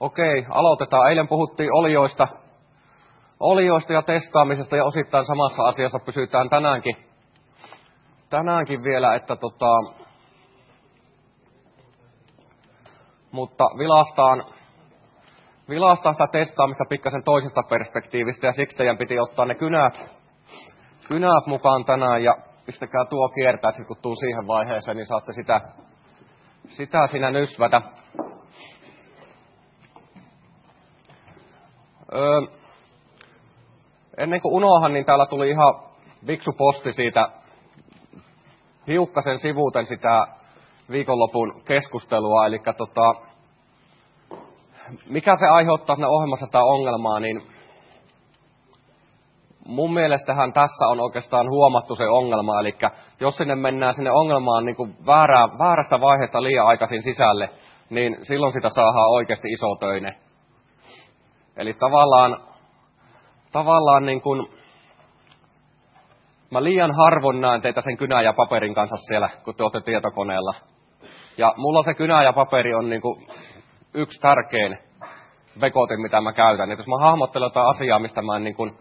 Okei, aloitetaan. Eilen puhuttiin olioista ja testaamisesta ja osittain samassa asiassa pysytään tänäänkin vielä, että mutta vilastaan sitä testaamista pikkasen toisesta perspektiivistä ja siksi teidän piti ottaa ne kynät mukaan tänään ja pistäkää tuo kiertää, että kun tuun siihen vaiheeseen, niin saatte sitä siinä nysvätä. Ennen kuin unohan, niin täällä tuli ihan viksu posti siitä, hiukkasen sivuuten sitä viikonlopun keskustelua, eli mikä se aiheuttaa siinä ohjelmassa sitä ongelmaa, niin mun mielestähän tässä on oikeastaan huomattu se ongelma, eli jos mennään sinne ongelmaan niin kuin väärästä vaiheesta liian aikaisin sisälle, niin silloin sitä saadaan oikeasti isotöinen. Eli tavallaan niin kuin, mä liian harvoin näen teitä sen kynän ja paperin kanssa siellä, kun te olette tietokoneella. Ja mulla se kynä ja paperi on niin kuin yksi tärkein vekotin, mitä mä käytän. Et jos mä hahmottelen jotain asiaa, mistä mä en niin kuin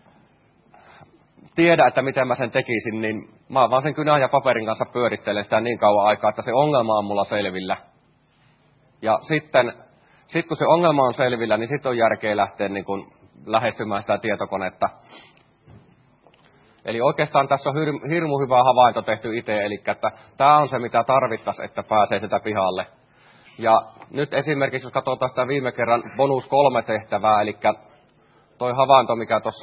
tiedä, että miten mä sen tekisin, niin mä vaan sen kynän ja paperin kanssa pyörittelen sitä niin kauan aikaa, että se ongelma on mulla selvillä. Ja sitten kun se ongelma on selvillä, niin sitten on järkeä lähteä niin kuin lähestymään sitä tietokonetta. Eli oikeastaan tässä on hirmu hyvä havainto tehty itse, eli että tämä on se, mitä tarvittaisiin, että pääsee sitä pihalle. Ja nyt esimerkiksi, jos katsotaan sitä viime kerran bonus 3 tehtävää, eli toi havainto, mikä tuossa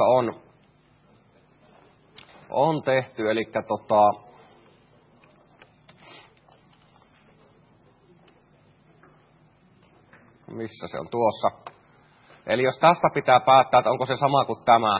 on tehty, eli missä se on tuossa. Eli jos tästä pitää päättää, että onko se sama kuin tämä,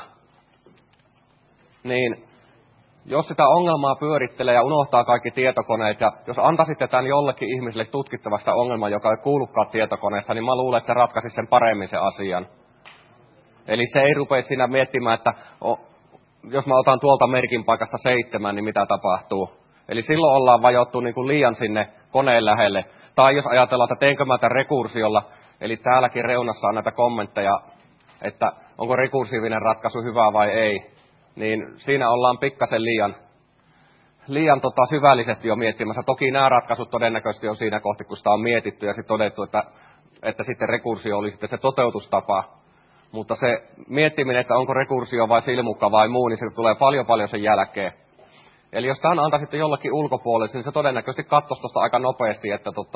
niin jos sitä ongelmaa pyörittelee ja unohtaa kaikki tietokoneet, ja jos antaisitte tämän jollekin ihmiselle tutkittavasta ongelmaa, joka ei kuulukaan tietokoneesta, niin mä luulen, että se ratkaisi sen paremmin sen asian. Eli se ei rupea siinä miettimään, että jos mä otan tuolta merkin paikasta 7, niin mitä tapahtuu. Eli silloin ollaan vajottu niin kuin liian sinne koneen lähelle. Tai jos ajatellaan, että teenkö mä tämän rekursiolla, eli täälläkin reunassa on näitä kommentteja, että onko rekursiivinen ratkaisu hyvä vai ei, niin siinä ollaan pikkasen liian syvällisesti jo miettimässä. Toki nämä ratkaisut todennäköisesti on siinä kohti, kun sitä on mietitty ja sitten todettu, että sitten rekursio oli sitten se toteutustapa. Mutta se miettiminen, että onko rekursio vai silmukka vai muu, niin se tulee paljon sen jälkeen. Eli jos tämän antaisitte jollekin ulkopuolelle, niin se todennäköisesti katsoisi tuosta aika nopeasti,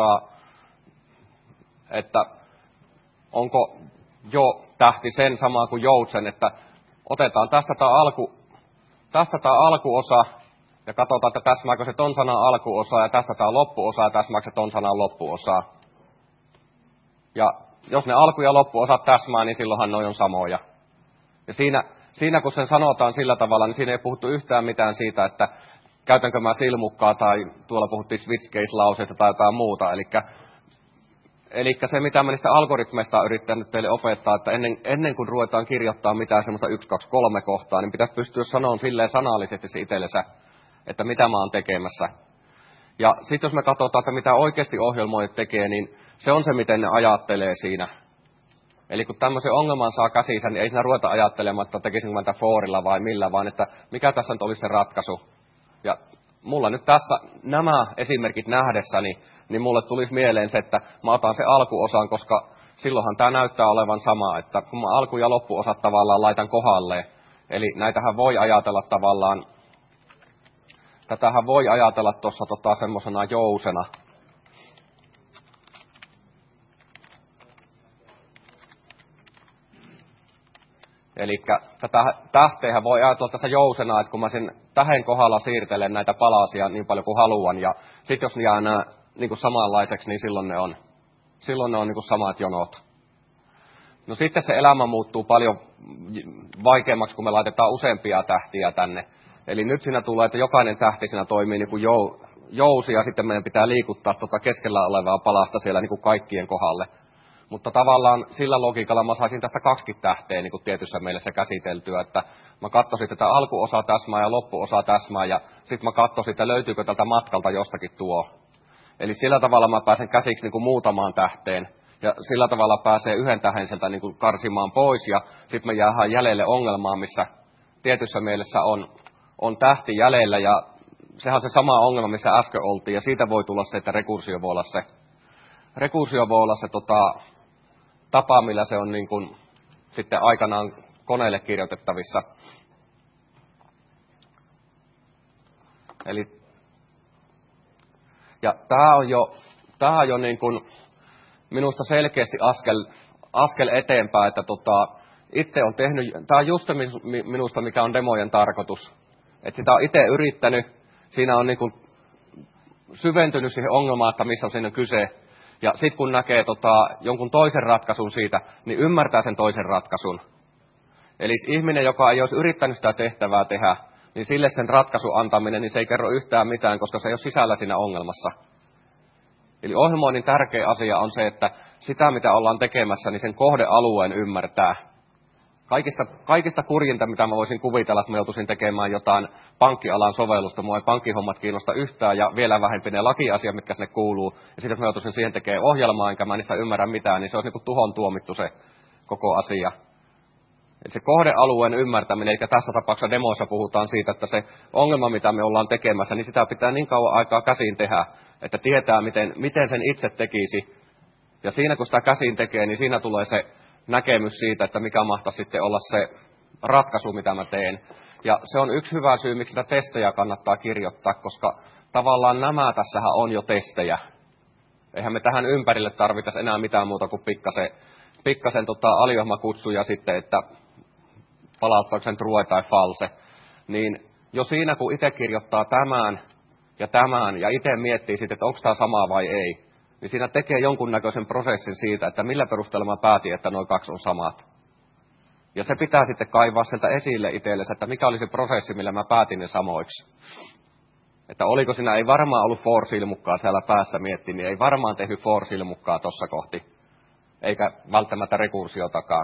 että onko jo tähti sen samaa kuin joutsen, että otetaan tästä tämä alkuosa ja katsotaan, että täsmääkö se ton sanan alkuosa ja tästä tämä loppuosa ja täsmääkö se ton sanan loppuosa. Ja jos ne alku- ja loppuosat täsmää, niin silloinhan ne on samoja. Ja siinä kun sen sanotaan sillä tavalla, niin siinä ei puhuttu yhtään mitään siitä, että käytänkö mä silmukkaa tai tuolla puhuttiin switch case-lauseista tai jotain muuta. Eli se, mitä mä niistä algoritmeista olen yrittänyt teille opettaa, että ennen kuin ruvetaan kirjoittaa mitään semmoista 1, 2, 3 kohtaa, niin pitäisi pystyä sanomaan silleen sanallisesti se itsellensä, että mitä mä oon tekemässä. Ja sitten jos me katsotaan, että mitä oikeasti ohjelmoijat tekee, niin se on se, miten ne ajattelee siinä. Eli kun tämmöisen ongelman saa käsinsä, niin ei siinä ruveta ajattelemaan, että tekisinkö mä tätä forilla vai millä, vaan että mikä tässä nyt olisi se ratkaisu. Ja mulla nyt tässä nämä esimerkit nähdessäni, niin mulle tulisi mieleen se, että mä otan se alkuosan, koska silloinhan tämä näyttää olevan sama, että kun mä alku- ja loppuosat tavallaan laitan kohdalleen. Eli näitähän voi ajatella tavallaan, tätähän voi ajatella tuossa semmoisena jousena. Eli tätä tähteihän voi ajatella tässä jousena, että kun mä sen tähän kohdalla siirtelen näitä palasia niin paljon kuin haluan, ja sitten jos ne jää nämä niin kuin samanlaiseksi, niin silloin ne on niin kuin samat jonot. No sitten se elämä muuttuu paljon vaikeammaksi, kun me laitetaan useampia tähtiä tänne. Eli nyt siinä tulee, että jokainen tähti siinä toimii niin kuin jousi, ja sitten meidän pitää liikuttaa keskellä olevaa palasta siellä niin kuin kaikkien kohdalle. Mutta tavallaan sillä logiikalla mä saisin tästä 2 tähteä niin kuin tietyssä mielessä käsiteltyä, että mä katsoisin tätä alkuosaa täsmää ja loppuosaa täsmää, ja sitten mä katsoisin, että löytyykö tältä matkalta jostakin tuo. Eli sillä tavalla mä pääsen käsiksi niin kuin muutamaan tähteen. Ja sillä tavalla pääsee yhden tähden sieltä niin kuin karsimaan pois, ja sitten me jäädään jäljelle ongelmaan, missä tietyssä mielessä on tähti jäljellä, ja sehän on se sama ongelma, missä äsken oltiin, ja siitä voi tulla se, että rekursio voi olla se tapa, millä se on niin kuin sitten aikanaan koneelle kirjoitettavissa. Eli, ja tämä on jo niin kuin minusta selkeästi askel eteenpäin, että itse on tehnyt, tämä on just se minusta, mikä on demojen tarkoitus. Että sitä on itse yrittänyt, siinä on niin kuin syventynyt siihen ongelmaan, että missä on siinä kyse. Ja sitten kun näkee jonkun toisen ratkaisun siitä, niin ymmärtää sen toisen ratkaisun. Eli ihminen, joka ei olisi yrittänyt sitä tehtävää tehdä, niin sille sen ratkaisun antaminen, niin se ei kerro yhtään mitään, koska se ei ole sisällä siinä ongelmassa. Eli ohjelmoinnin tärkeä asia on se, että sitä mitä ollaan tekemässä, niin sen kohdealueen ymmärtää. Kaikista kurjinta, mitä mä voisin kuvitella, että mä joutuisin tekemään jotain pankkialan sovellusta. Mua ei pankkihommat kiinnosta yhtään ja vielä vähempi ne lakiasiat, mitkä sinne kuuluu. Ja sitten jos mä joutuisin siihen tekemään ohjelmaa, enkä mä niistä ymmärrä mitään, niin se olisi niin kuin tuhon tuomittu se koko asia. Eli se kohdealueen ymmärtäminen, eli tässä tapauksessa demoissa puhutaan siitä, että se ongelma, mitä me ollaan tekemässä, niin sitä pitää niin kauan aikaa käsin tehdä, että tietää, miten sen itse tekisi. Ja siinä, kun sitä käsin tekee, niin siinä tulee se näkemys siitä, että mikä mahtaa sitten olla se ratkaisu, mitä mä teen. Ja se on yksi hyvä syy, miksi sitä testejä kannattaa kirjoittaa, koska tavallaan nämä tässähän on jo testejä. Eihän me tähän ympärille tarvitaisi enää mitään muuta kuin pikkasen aliohmakutsuja sitten, että palauttaako sen true tai false. Niin jo siinä, kun itse kirjoittaa tämän ja itse miettii sitten, että onko tämä sama vai ei, niin siinä tekee jonkunnäköisen prosessin siitä, että millä perusteella mä päätin, että nuo kaksi on samat. Ja se pitää sitten kaivaa sieltä esille itsellesi, että mikä oli se prosessi, millä mä päätin ne samoiksi. Että oliko siinä, ei varmaan ollut for-silmukkaa siellä päässä miettiä, niin ei varmaan tehnyt for-silmukkaa tuossa kohti. Eikä välttämättä rekursiotakaan.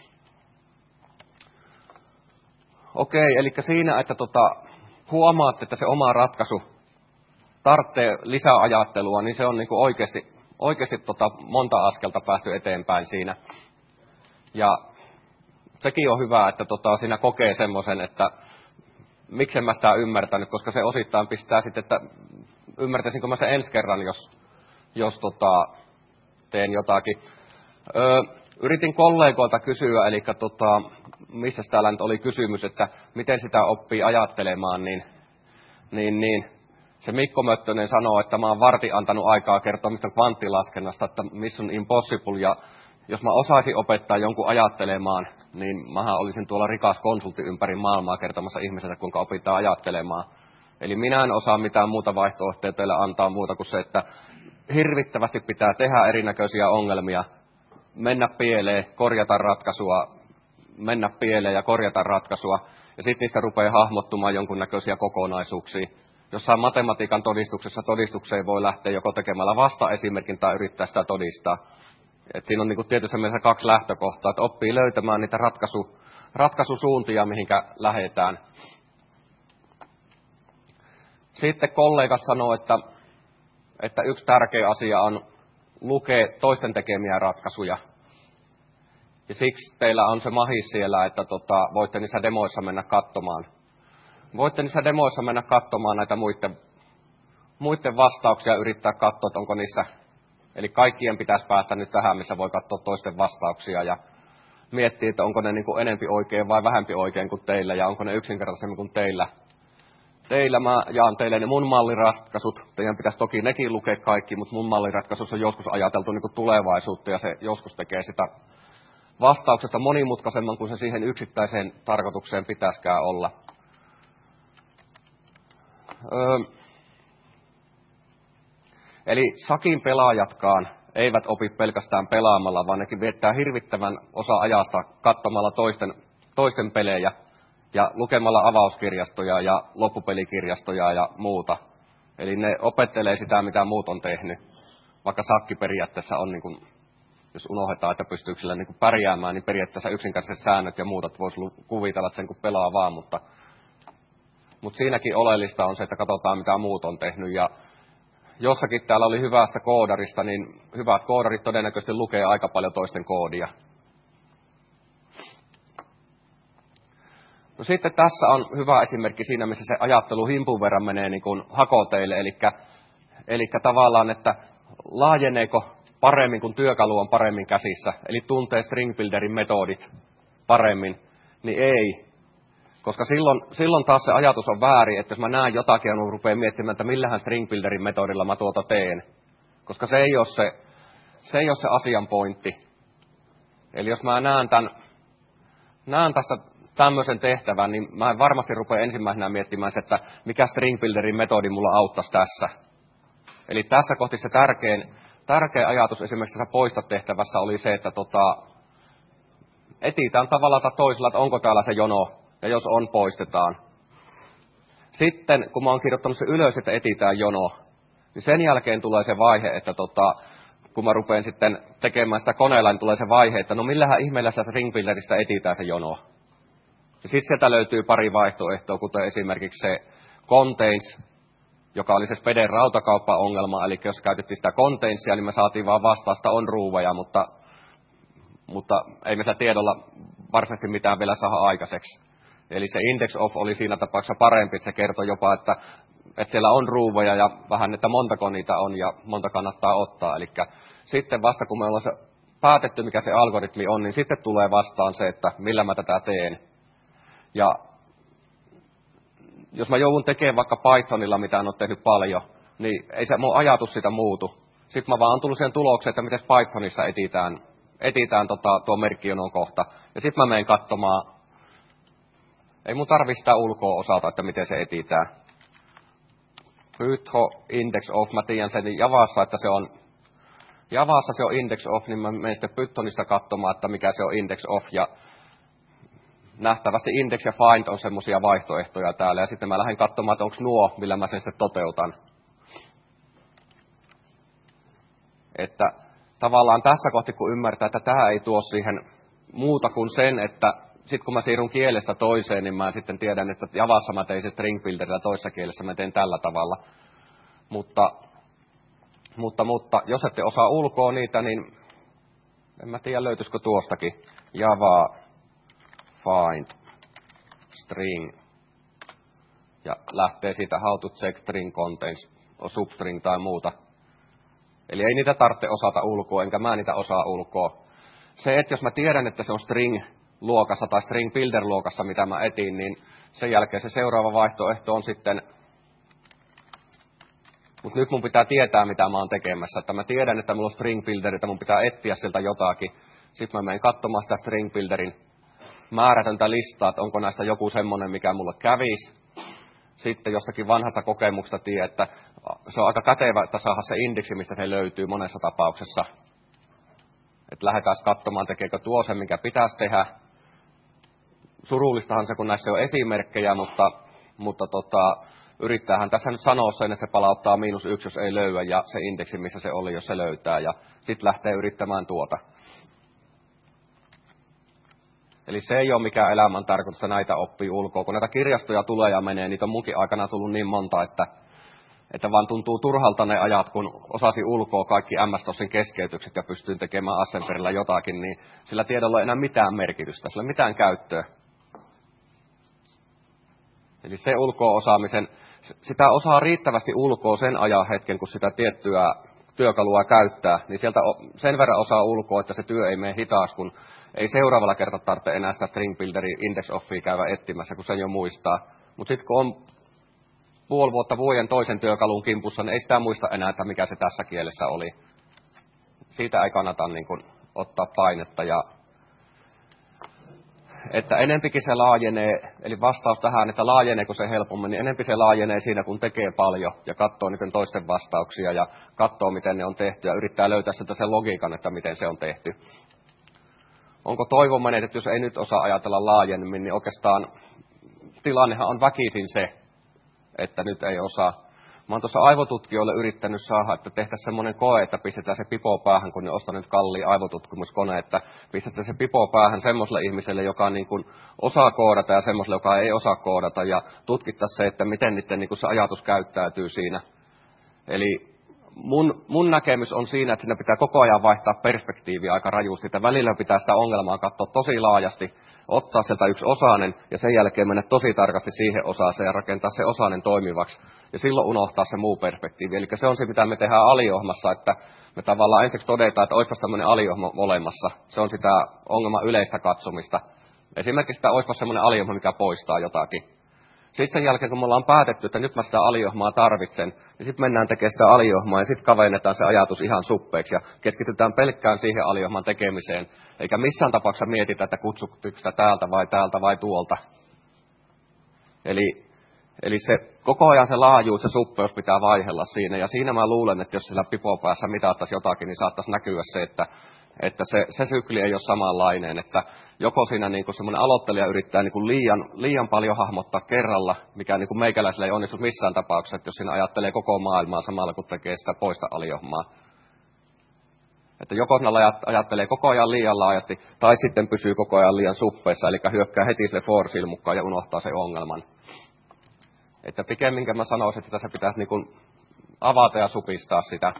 Okei, eli siinä, että huomaatte, että se oma ratkaisu tarvitsee lisäajattelua, niin se on niin kuin oikeasti monta askelta päästy eteenpäin siinä. Ja sekin on hyvä, että siinä kokee semmoisen, että miksen mä sitä ymmärtänyt, koska se osittain pistää sitten, että ymmärtäisinkö mä sen ensi kerran, jos teen jotakin. Yritin kollegoilta kysyä, eli missä täällä nyt oli kysymys, että miten sitä oppii ajattelemaan, niin se Mikko Möttönen sanoo, että mä oon vartin antanut aikaa kertoa mistä kvanttilaskennasta, että Mission Impossible, ja jos mä osaisin opettaa jonkun ajattelemaan, niin mähän olisin tuolla rikas konsultti ympäri maailmaa kertomassa ihmiselle, kuinka opitaan ajattelemaan. Eli minä en osaa mitään muuta vaihtoehtoja teille antaa muuta kuin se, että hirvittävästi pitää tehdä erinäköisiä ongelmia, mennä pieleen, korjata ratkaisua, mennä pieleen ja korjata ratkaisua, ja sitten niistä rupeaa hahmottumaan jonkunnäköisiä kokonaisuuksia. Jossain matematiikan todistukseen voi lähteä joko tekemällä vastaesimerkin tai yrittää sitä todistaa. Et siinä on niin kuin tietysti mielessä kaksi lähtökohtaa, että oppii löytämään niitä ratkaisusuuntia, mihinkä lähdetään. Sitten kollegat sanoo, että yksi tärkeä asia on lukea toisten tekemiä ratkaisuja. Ja siksi teillä on se mahis siellä, että voitte niissä demoissa mennä katsomaan. Voitte niissä demoissa mennä katsomaan näitä muiden vastauksia ja yrittää katsoa, että onko niissä. Eli kaikkien pitäisi päästä nyt tähän, missä voi katsoa toisten vastauksia ja miettiä, että onko ne niin kuin enempi oikein vai vähempi oikein kuin teillä ja onko ne yksinkertaisemmin kuin teillä. Mä jaan teille ne mun malliratkaisut. Teidän pitäisi toki nekin lukea kaikki, mutta mun malliratkaisussa on joskus ajateltu niin kuin tulevaisuutta ja se joskus tekee sitä vastauksesta monimutkaisemman kuin se siihen yksittäiseen tarkoitukseen pitäisikään olla. Eli sakin pelaajatkaan eivät opi pelkästään pelaamalla, vaan nekin viettää hirvittävän osa ajasta katsomalla toisten pelejä ja lukemalla avauskirjastoja ja loppupelikirjastoja ja muuta. Eli ne opettelee sitä, mitä muut on tehnyt. Vaikka sakki periaatteessa on, niin kuin, jos unohdetaan, että pystyykö sillä niin kuin pärjäämään, niin periaatteessa yksinkertaiset säännöt ja muuta voisi kuvitella, että sen kun pelaa vaan, mutta siinäkin oleellista on se, että katsotaan, mitä muut on tehnyt. jossakin täällä oli hyvästä koodarista, niin hyvät koodarit todennäköisesti lukee aika paljon toisten koodia. No sitten tässä on hyvä esimerkki siinä, missä se ajattelu himpun verran menee niin kuin hakoteille, eli tavallaan, että laajeneeko paremmin, kun työkalu on paremmin käsissä, eli tuntee string builderin metodit paremmin, niin ei. Koska silloin taas se ajatus on väärin, että jos mä näen jotakin ja rupean miettimään, että millähän string builderin metodilla mä tuota teen. Koska se ei ole se asian pointti. Eli jos mä näen tässä tämmöisen tehtävän, niin mä en varmasti rupea ensimmäisenä miettimään se, että mikä string builderin metodi mulla auttaisi tässä. Eli tässä kohti se tärkeä ajatus esimerkiksi tässä poista tehtävässä oli se, että etsitään tavallaan tai toisella, että onko täällä se jono, ja jos on, poistetaan. Sitten, kun mä oon kirjoittanut se ylös, että etsitään jono, niin sen jälkeen tulee se vaihe, että kun mä rupean sitten tekemään sitä koneella, niin tulee se vaihe, että no millähän ihmeellä sitä string builderistä etsitään se jono. Ja sitten sieltä löytyy pari vaihtoehtoa, kuten esimerkiksi se contains, joka oli se Speden rautakauppa-ongelma, eli jos käytettiin sitä containsia, niin me saatiin vaan vastausta on ruuvaja, mutta ei me sitä tiedolla varsinaisesti mitään vielä saada aikaiseksi. Eli se index of oli siinä tapauksessa parempi, että se kertoi jopa, että siellä on ruuvaja ja vähän, että montako niitä on ja monta kannattaa ottaa. Eli sitten vasta kun me ollaan se päätetty, mikä se algoritmi on, niin sitten tulee vastaan se, että millä mä tätä teen. Ja jos mä joudun tekemään vaikka Pythonilla, mitä en ole tehnyt paljon, niin ei se mun ajatus sitä muutu. Sitten mä vaan on tullut siihen tulokseen, että miten Pythonissa etsitään tuo merkkijonon kohta. Ja sitten mä menen katsomaan. Ei mun tarvitse sitä ulkoa osata, että miten se etsitään. Pytho index of, mä tiedän sen Javassa, että Javassa se on index of, niin mä menen sitten Pythonista katsomaan, että mikä se on index of. Ja nähtävästi index ja find on semmoisia vaihtoehtoja täällä. Ja sitten mä lähden katsomaan, että onko nuo, millä mä sen sitten toteutan. Että tavallaan tässä kohti, kun ymmärtää, että tämä ei tuo siihen muuta kuin sen, että sitten kun mä siirryn kielestä toiseen, niin mä sitten tiedän, että Javassa mä tein se string builderillä, toisessa kielessä mä teen tällä tavalla. Mutta jos ette osaa ulkoa niitä, niin en mä tiedä löytyisikö tuostakin Java find string ja lähtee siitä how to check string contains substring tai muuta. Eli ei niitä tarvitse osata ulkoa, enkä mä niitä osaa ulkoa. Se, että jos mä tiedän, että se on string-luokassa tai string builder-luokassa, mitä mä etin, niin sen jälkeen se seuraava vaihtoehto on sitten, mutta nyt mun pitää tietää, mitä mä oon tekemässä. Että mä tiedän, että mulla on string builder, että mun pitää etsiä sieltä jotakin. Sitten mä menen katsomaan sitä string builderin määrätöntä listaa, että onko näistä joku semmoinen, mikä mulle kävisi. Sitten jostakin vanhasta kokemuksesta tiedä, että se on aika kätevä, että saada se indeksi, mistä se löytyy monessa tapauksessa. Että lähdetään katsomaan, tekeekö tuo sen, mikä pitäisi tehdä. Surullistahan se, kun näissä on esimerkkejä, mutta yrittäähän tässä nyt sanoa sen, että se palauttaa -1, jos ei löyä, ja se indeksi, missä se oli, jos se löytää, ja sitten lähtee yrittämään tuota. Eli se ei ole mikään elämän tarkoitus, että näitä oppii ulkoa. Kun näitä kirjastoja tulee ja menee, niitä on munkin aikana tullut niin monta, että vaan tuntuu turhalta ne ajat, kun osasi ulkoa kaikki MS-DOSin keskeytykset ja pystyin tekemään Assemblerillä jotakin, niin sillä tiedolla ei enää mitään merkitystä, sillä ei mitään käyttöä. Eli se ulkoa-osaamisen, sitä osaa riittävästi ulkoa sen ajan hetken, kun sitä tiettyä työkalua käyttää, niin sieltä sen verran osaa ulkoa, että se työ ei mene hitaas, kun ei seuraavalla kertaa tarvitse enää sitä string builderin index offia käydä etsimässä, kun sen jo muistaa. Mutta sitten kun on puoli vuotta vuoden toisen työkalun kimpussa, niin ei sitä muista enää, että mikä se tässä kielessä oli. Siitä ei kannata niin kun ottaa painetta. Että enempikin se laajenee, eli vastaus tähän, että laajeneeko se helpommin, niin enempi se laajenee siinä, kun tekee paljon ja katsoo niiden toisten vastauksia ja katsoo, miten ne on tehty ja yrittää löytää sieltä sen logiikan, että miten se on tehty. Onko toivominen, että jos ei nyt osaa ajatella laajemmin, niin oikeastaan tilannehan on väkisin se, että nyt ei osaa. Mä oon tuossa aivotutkijoille yrittänyt saada, että tehtäisiin semmoinen koe, että pistetään se pipo päähän, kun ne ostaa nyt kalliin aivotutkimuskone, että pistetään se pipo päähän semmoiselle ihmiselle, joka niin kuin osaa koodata ja semmoiselle, joka ei osaa koodata, ja tutkittaisiin se, että miten niiden niin kuin se ajatus käyttäytyy siinä. Eli mun näkemys on siinä, että siinä pitää koko ajan vaihtaa perspektiiviä aika rajusti. Että välillä pitää sitä ongelmaa katsoa tosi laajasti, ottaa sieltä yksi osanen ja sen jälkeen mennä tosi tarkasti siihen osaaseen ja rakentaa se osanen toimivaksi. Ja silloin unohtaa se muu perspektiivi. Eli se on se, mitä me tehdään aliohmassa, että me tavallaan ensiksi todetaan, että olisipas tämmöinen aliohma olemassa. Se on sitä ongelman yleistä katsomista. Esimerkiksi, että olisipas semmoinen aliohma, mikä poistaa jotakin. Sitten sen jälkeen, kun me ollaan päätetty, että nyt mä sitä aliohmaa tarvitsen, niin sitten mennään tekemään sitä aliohmaa ja sitten kavennetaan se ajatus ihan suppeeksi ja keskitytään pelkkään siihen aliohman tekemiseen. Eikä missään tapauksessa mietitä, että kutsuttiinko sitä täältä vai tuolta. Eli se koko ajan se laajuus ja suppeus pitää vaihella siinä. Ja siinä mä luulen, että jos sillä pipopäässä mitattaisiin jotakin, niin saattaisi näkyä se, että se sykli ei ole samanlainen, että joko siinä niin semmoinen aloittelija yrittää niin liian paljon hahmottaa kerralla, mikä niin meikäläisellä ei onnistu missään tapauksessa, että jos siinä ajattelee koko maailmaa samalla, kun tekee sitä poista aliohmaa. Että joko ajattelee koko ajan liian laajasti, tai sitten pysyy koko ajan liian suppeessa, eli hyökkää heti sille forceille mukaan ja unohtaa sen ongelman. Että pikemminkin mä sanoisin, että tässä pitäisi niin avata ja supistaa sitä.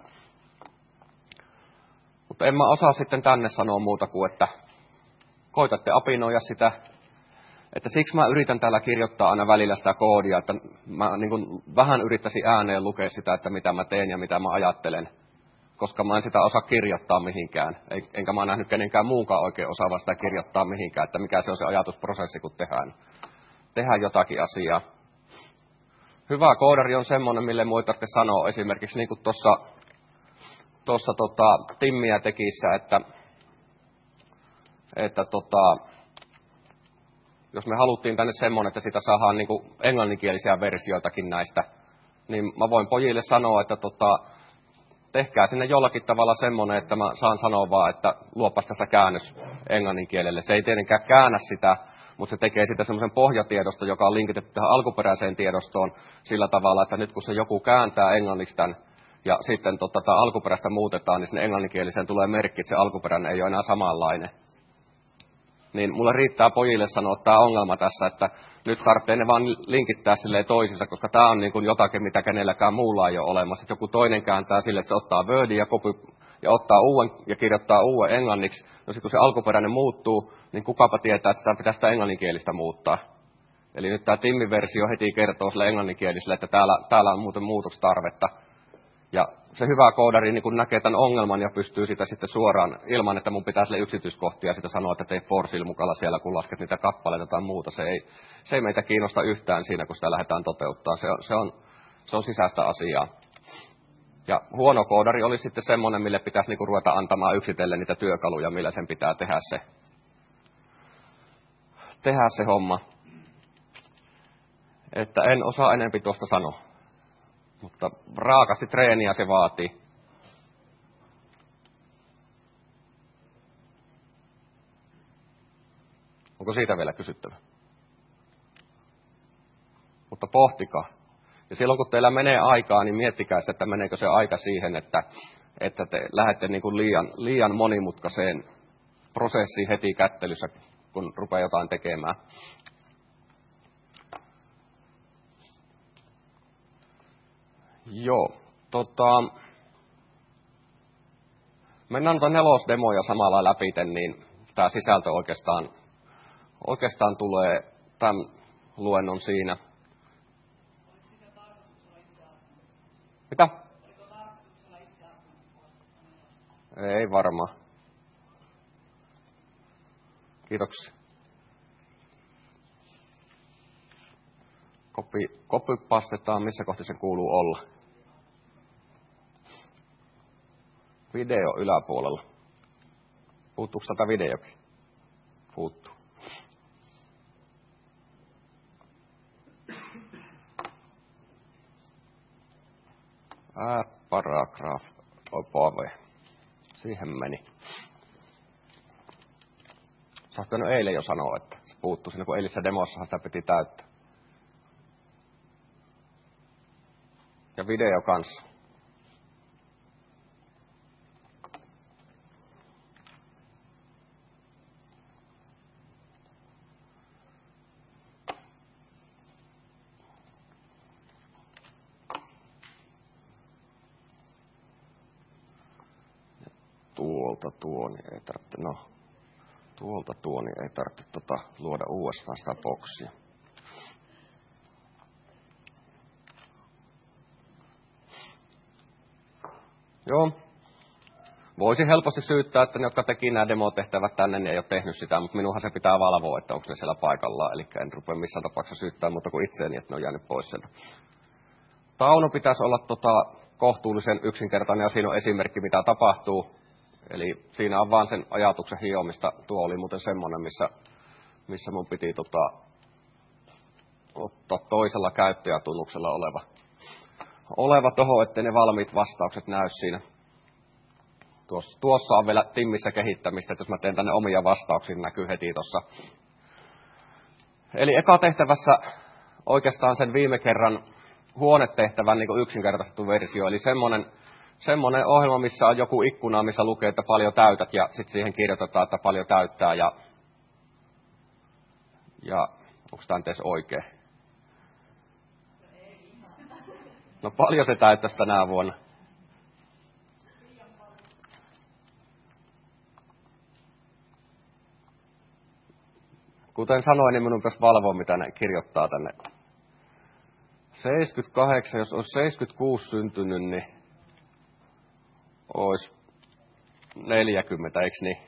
Mutta en mä osaa sitten tänne sanoa muuta kuin, että koitatte apinoida sitä. Että siksi mä yritän täällä kirjoittaa aina välillä sitä koodia, että mä niin kuin vähän yrittäisin ääneen lukea sitä, että mitä mä teen ja mitä mä ajattelen. Koska mä en sitä osaa kirjoittaa mihinkään. Enkä mä nähnyt kenenkään muunkaan oikein osaava sitä kirjoittaa mihinkään, että mikä se on se ajatusprosessi, kun tehdään jotakin asiaa. Hyvä koodari on semmoinen, mille muitatte sanoa esimerkiksi niin kuin tuossa Timmiä tekissä, että jos me haluttiin tänne semmoinen, että sitä saadaan niin kuin englanninkielisiä versioitakin näistä, niin mä voin pojille sanoa, että tehkää sinne jollakin tavalla semmoinen, että mä saan sanoa vaan, että luopas tästä käännös englanninkielelle. Se ei tietenkään käännä sitä, mutta se tekee sitä semmoisen pohjatiedosto, joka on linkitetty tähän alkuperäiseen tiedostoon sillä tavalla, että nyt kun se joku kääntää englanniksi tämän, ja sitten tätä alkuperäistä muutetaan, niin sinne englanninkieliseen tulee merkki, että se alkuperäinen ei ole enää samanlainen. Niin mulle riittää pojille sanoa tämä ongelma tässä, että nyt tarvitsee ne vaan linkittää silleen toisinsa, koska tämä on niin kuin jotakin, mitä kenelläkään muulla ei ole olemassa. Että joku toinen kääntää sille, että se ottaa Wordin ja ottaa uuden ja kirjoittaa uuden englanniksi. No sitten kun se alkuperäinen muuttuu, niin kukapa tietää, että sitä pitää sitä englanninkielistä muuttaa. Eli nyt tämä Timmin-versio heti kertoo sille englanninkieliselle, että täällä on muuten muutostarvetta. Ja se hyvä koodari niin kun näkee tämän ongelman ja pystyy sitä sitten suoraan, ilman että mun pitää sille yksityiskohtia sitä sanoa, että tee forceilla mukalla siellä, kun lasket niitä kappaleita tai muuta. Se ei meitä kiinnosta yhtään siinä, kun sitä lähdetään toteuttaa. Se on sisäistä asiaa. Ja huono koodari oli sitten semmoinen, mille pitäisi niin kun ruveta antamaan yksitellen niitä työkaluja, millä sen pitää tehdä se homma. Että en osaa enempi tuosta sanoa. Mutta raakasti treeniä se vaatii. Onko siitä vielä kysyttävä? Mutta pohtikaa. Ja silloin kun teillä menee aikaa, niin miettikää se, että meneekö se aika siihen, että te lähdette niin kuin liian monimutkaiseen prosessiin heti kättelyssä, kun rupeaa jotain tekemään. Joo, mennään noita nelosdemoja samalla läpi, niin tämä sisältö oikeastaan tulee tämän luennon siinä. Mitä? Ei varmaan. Kiitoksia. Copy-pastetaan, missä kohti se kuuluu olla. Video yläpuolella. Puuttuuko tätä videokin? Puuttuu. Paragraph opove. Siihen meni. Sä oot pitänyt eilen jo sanoa, että se puuttuu siinä, kun eilisessä demossahan sitä piti täyttää. Ja video kanssa. tuolta tuoni ei tarvitse luoda uudestaan sitä boksia. Joo. Voisi helposti syyttää, että ne, jotka teki nämä demotehtävät tänne, niin ei ole tehnyt sitä, mutta minunhan se pitää valvoa, että onko ne siellä paikallaan. Eli en rupea missään tapauksessa syyttää muuta kuin itseäni, että ne on jäänyt pois sieltä. Taunu pitäisi olla kohtuullisen yksinkertainen, ja siinä on esimerkki, mitä tapahtuu. Eli siinä on vaan sen ajatuksen hiomista. Tuo oli muuten semmoinen, missä mun piti ottaa toisella käyttäjätunnuksella oleva toho, ettei ne valmiit vastaukset näy siinä. Tuossa on vielä timmissä kehittämistä, että jos mä teen tänne omia vastauksia, niin näkyy heti tuossa. Eli eka tehtävässä oikeastaan sen viime kerran huonetehtävän niin yksinkertaistettu versio, eli semmoinen ohjelma, missä on joku ikkuna, missä lukee, että paljon täytät, ja sitten siihen kirjoitetaan, että paljon täyttää, ja onko tämä nyt edes oikein? No paljon se täyttäisi tänä vuonna. Kuten sanoin, niin minun pitäisi valvoa, mitä ne kirjoittaa tänne. 78, jos olisi 76 syntynyt, niin olisi 40, eikö niin?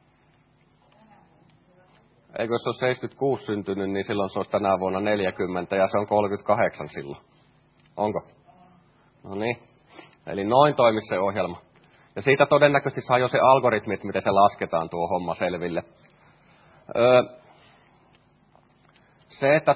Eikö jos olisi 76 syntynyt, niin silloin se olisi tänä vuonna 40 ja se on 38 silloin. Onko? No niin. Eli noin toimisi se ohjelma. Ja siitä todennäköisesti saa jo se algoritmit, miten se lasketaan tuo homma selville. Se, että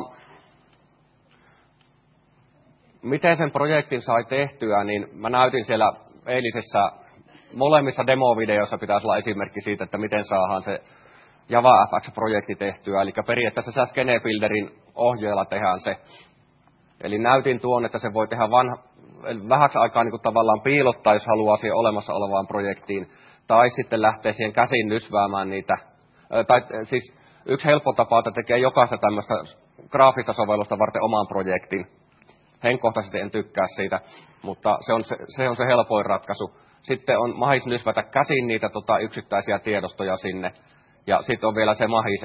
miten sen projektin sai tehtyä, niin mä näytin siellä eilisessä molemmissa demovideoissa pitäisi olla esimerkki siitä, että miten saadaan se JavaFX-projekti tehtyä. Eli periaatteessa sä Skenebuilderin ohjeella tehdään se. Eli näytin tuon, että se voi tehdä vähäksi aikaa niin kuin tavallaan piilottaa, jos haluaa siihen olemassa olevaan projektiin. Tai sitten lähtee siihen käsin nysväämään niitä. Tai siis yksi helppo tapa, että tekee jokaista tämmöistä graafista sovellusta varten oman projektin. Henkkohtaisesti en tykkää siitä, mutta se on se helpoin ratkaisu. Sitten on mahis nysvätä käsin niitä yksittäisiä tiedostoja sinne. Ja sitten on vielä se mahis,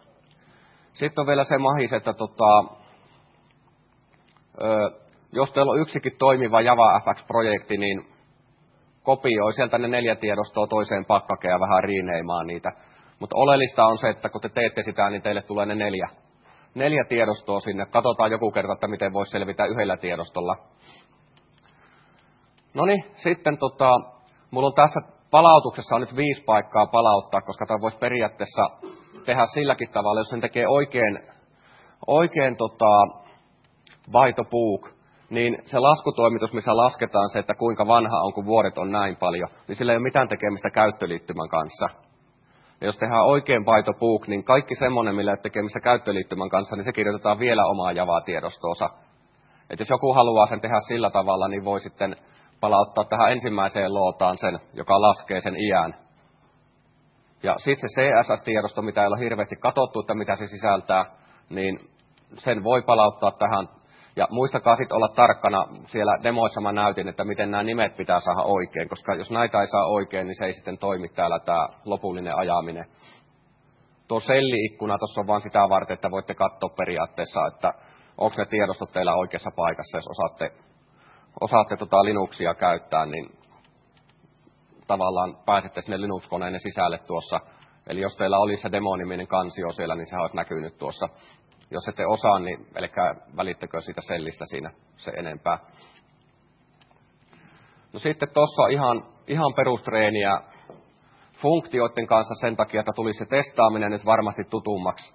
että jos teillä on yksikin toimiva JavaFX-projekti, niin kopioi sieltä ne 4 tiedostoa toiseen pakkakeen ja vähän riineimaa niitä. Mutta oleellista on se, että kun te teette sitä, niin teille tulee ne 4 tiedostoa sinne. Katsotaan joku kerta, että miten voisi selvitä yhdellä tiedostolla. No niin, sitten mulla on tässä palautuksessa on nyt 5 paikkaa palauttaa, koska tämä voisi periaatteessa tehdä silläkin tavalla, jos sen tekee oikein by the book, niin se laskutoimitus, missä lasketaan se, että kuinka vanha on, kun vuodet on näin paljon, niin sillä ei ole mitään tekemistä käyttöliittymän kanssa. Ja jos tehdään oikein by the book, niin kaikki semmoinen, millä ei ole tekemistä käyttöliittymän kanssa, niin se kirjoitetaan vielä omaa Java-tiedostoosa. Että jos joku haluaa sen tehdä sillä tavalla, niin voi sitten palauttaa tähän ensimmäiseen lootaan sen, joka laskee sen iän. Ja sitten se CSS-tiedosto, mitä ei ole hirveästi katsottu, että mitä se sisältää, niin sen voi palauttaa tähän. Ja muistakaa sitten olla tarkkana, siellä demoissa mä näytin, että miten nämä nimet pitää saada oikein, koska jos näitä ei saa oikein, niin se ei sitten toimi täällä tämä lopullinen ajaminen. Tuo selli-ikkuna tuossa on vaan sitä varten, että voitte katsoa periaatteessa, että onko ne tiedostot teillä oikeassa paikassa, jos osaatte Linuxia käyttää, niin tavallaan pääsette sinne Linux-koneen sisälle tuossa. Eli jos teillä olisi se demo-niminen kansio siellä, niin sehän olisi näkynyt tuossa. Jos ette osaa, niin älkää välittäkö siitä sellistä siinä se enempää. No sitten tuossa on ihan perustreeniä funktioiden kanssa sen takia, että tulisi se testaaminen nyt varmasti tutummaksi.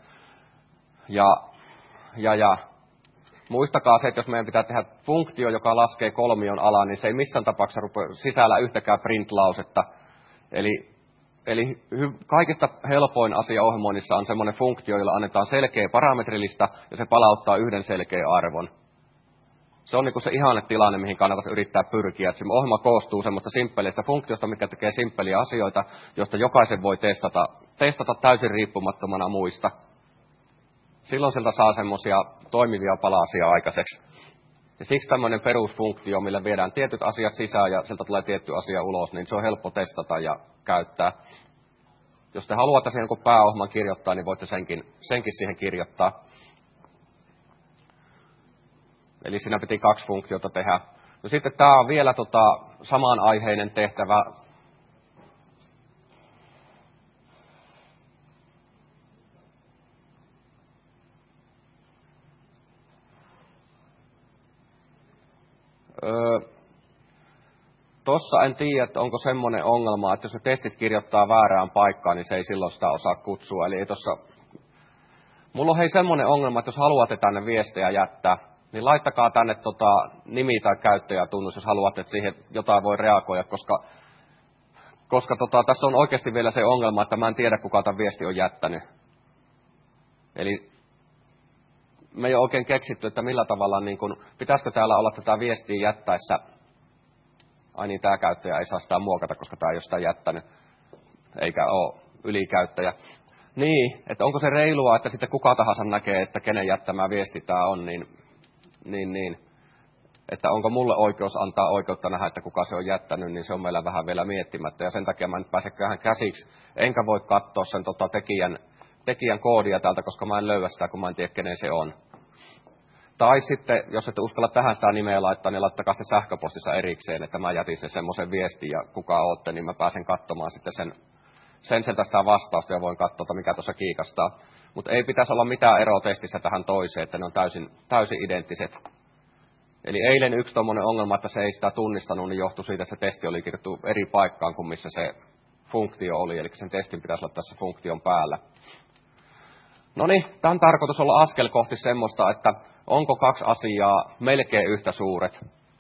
Ja muistakaa se, että jos meidän pitää tehdä funktio, joka laskee kolmion alaan, niin se ei missään tapauksessa sisällä yhtäkään print-lausetta. Eli kaikista helpoin asia ohjelmoinnissa on semmoinen funktio, jolla annetaan selkeä parametrilista ja se palauttaa yhden selkeän arvon. Se on niin kuin se ihanne tilanne, mihin kannattaisi yrittää pyrkiä. Että se ohjelma koostuu semmoista simppeleistä funktiosta, mikä tekee simppeliä asioita, joista jokaisen voi testata täysin riippumattomana muista. Silloin sieltä saa semmoisia toimivia palasia aikaiseksi. Ja siksi tämmöinen perusfunktio, millä viedään tietyt asiat sisään ja sieltä tulee tietty asia ulos, niin se on helppo testata ja käyttää. Jos te haluatte siihen jonkun pääohjelman kirjoittaa, niin voitte senkin siihen kirjoittaa. Eli siinä piti 2 funktiota tehdä. No sitten tämä on vielä samanaiheinen tehtävä. Tossa en tiedä, että onko semmoinen ongelma, että jos ne testit kirjoittaa väärään paikkaan, niin se ei silloin sitä osaa kutsua. Eli ei tossa. Mulla on semmoinen ongelma, että jos haluatte tänne viestejä jättää, niin laittakaa tänne nimi tai käyttäjätunnus, jos haluatte, että siihen jotain voi reagoida, koska tässä on oikeasti vielä se ongelma, että mä en tiedä, kuka tämän viesti on jättänyt. Eli me ei ole oikein keksitty, että millä tavalla, pitäisikö täällä olla tätä viestiä jättäessä. Ai niin, tämä käyttäjä ei saa sitä muokata, koska tämä ei ole sitä jättänyt, eikä ole ylikäyttäjä. Niin, että onko se reilua, että sitten kuka tahansa näkee, että kenen jättämä viesti tämä on, niin. Että onko mulle oikeus antaa oikeutta nähdä, että kuka se on jättänyt, niin se on meillä vähän vielä miettimättä. Ja sen takia mä en pääsekään käsiksi, enkä voi katsoa sen tekijän koodia täältä, koska mä en löyä sitä, kun mä en tiedä, kenen se on. Tai sitten, jos ette uskalla tähän sitä nimeä laittaa, niin laittakaa sitten sähköpostissa erikseen, että mä jätin sen semmoisen viestin ja kuka ootte, niin mä pääsen katsomaan sitten sen tästä vastausta ja voin katsoa, mikä tuossa kiikastaa. Mutta ei pitäisi olla mitään eroa testissä tähän toiseen, että ne on täysin identtiset. Eli eilen yksi tommoinen ongelma, että se ei sitä tunnistanut, niin johtui siitä, että se testi oli kirjoittu eri paikkaan kuin missä se funktio oli. Eli sen testin pitäisi olla tässä funktion päällä. No niin, tämän tarkoitus olla askel kohti semmoista, että onko 2 asiaa melkein yhtä suuret.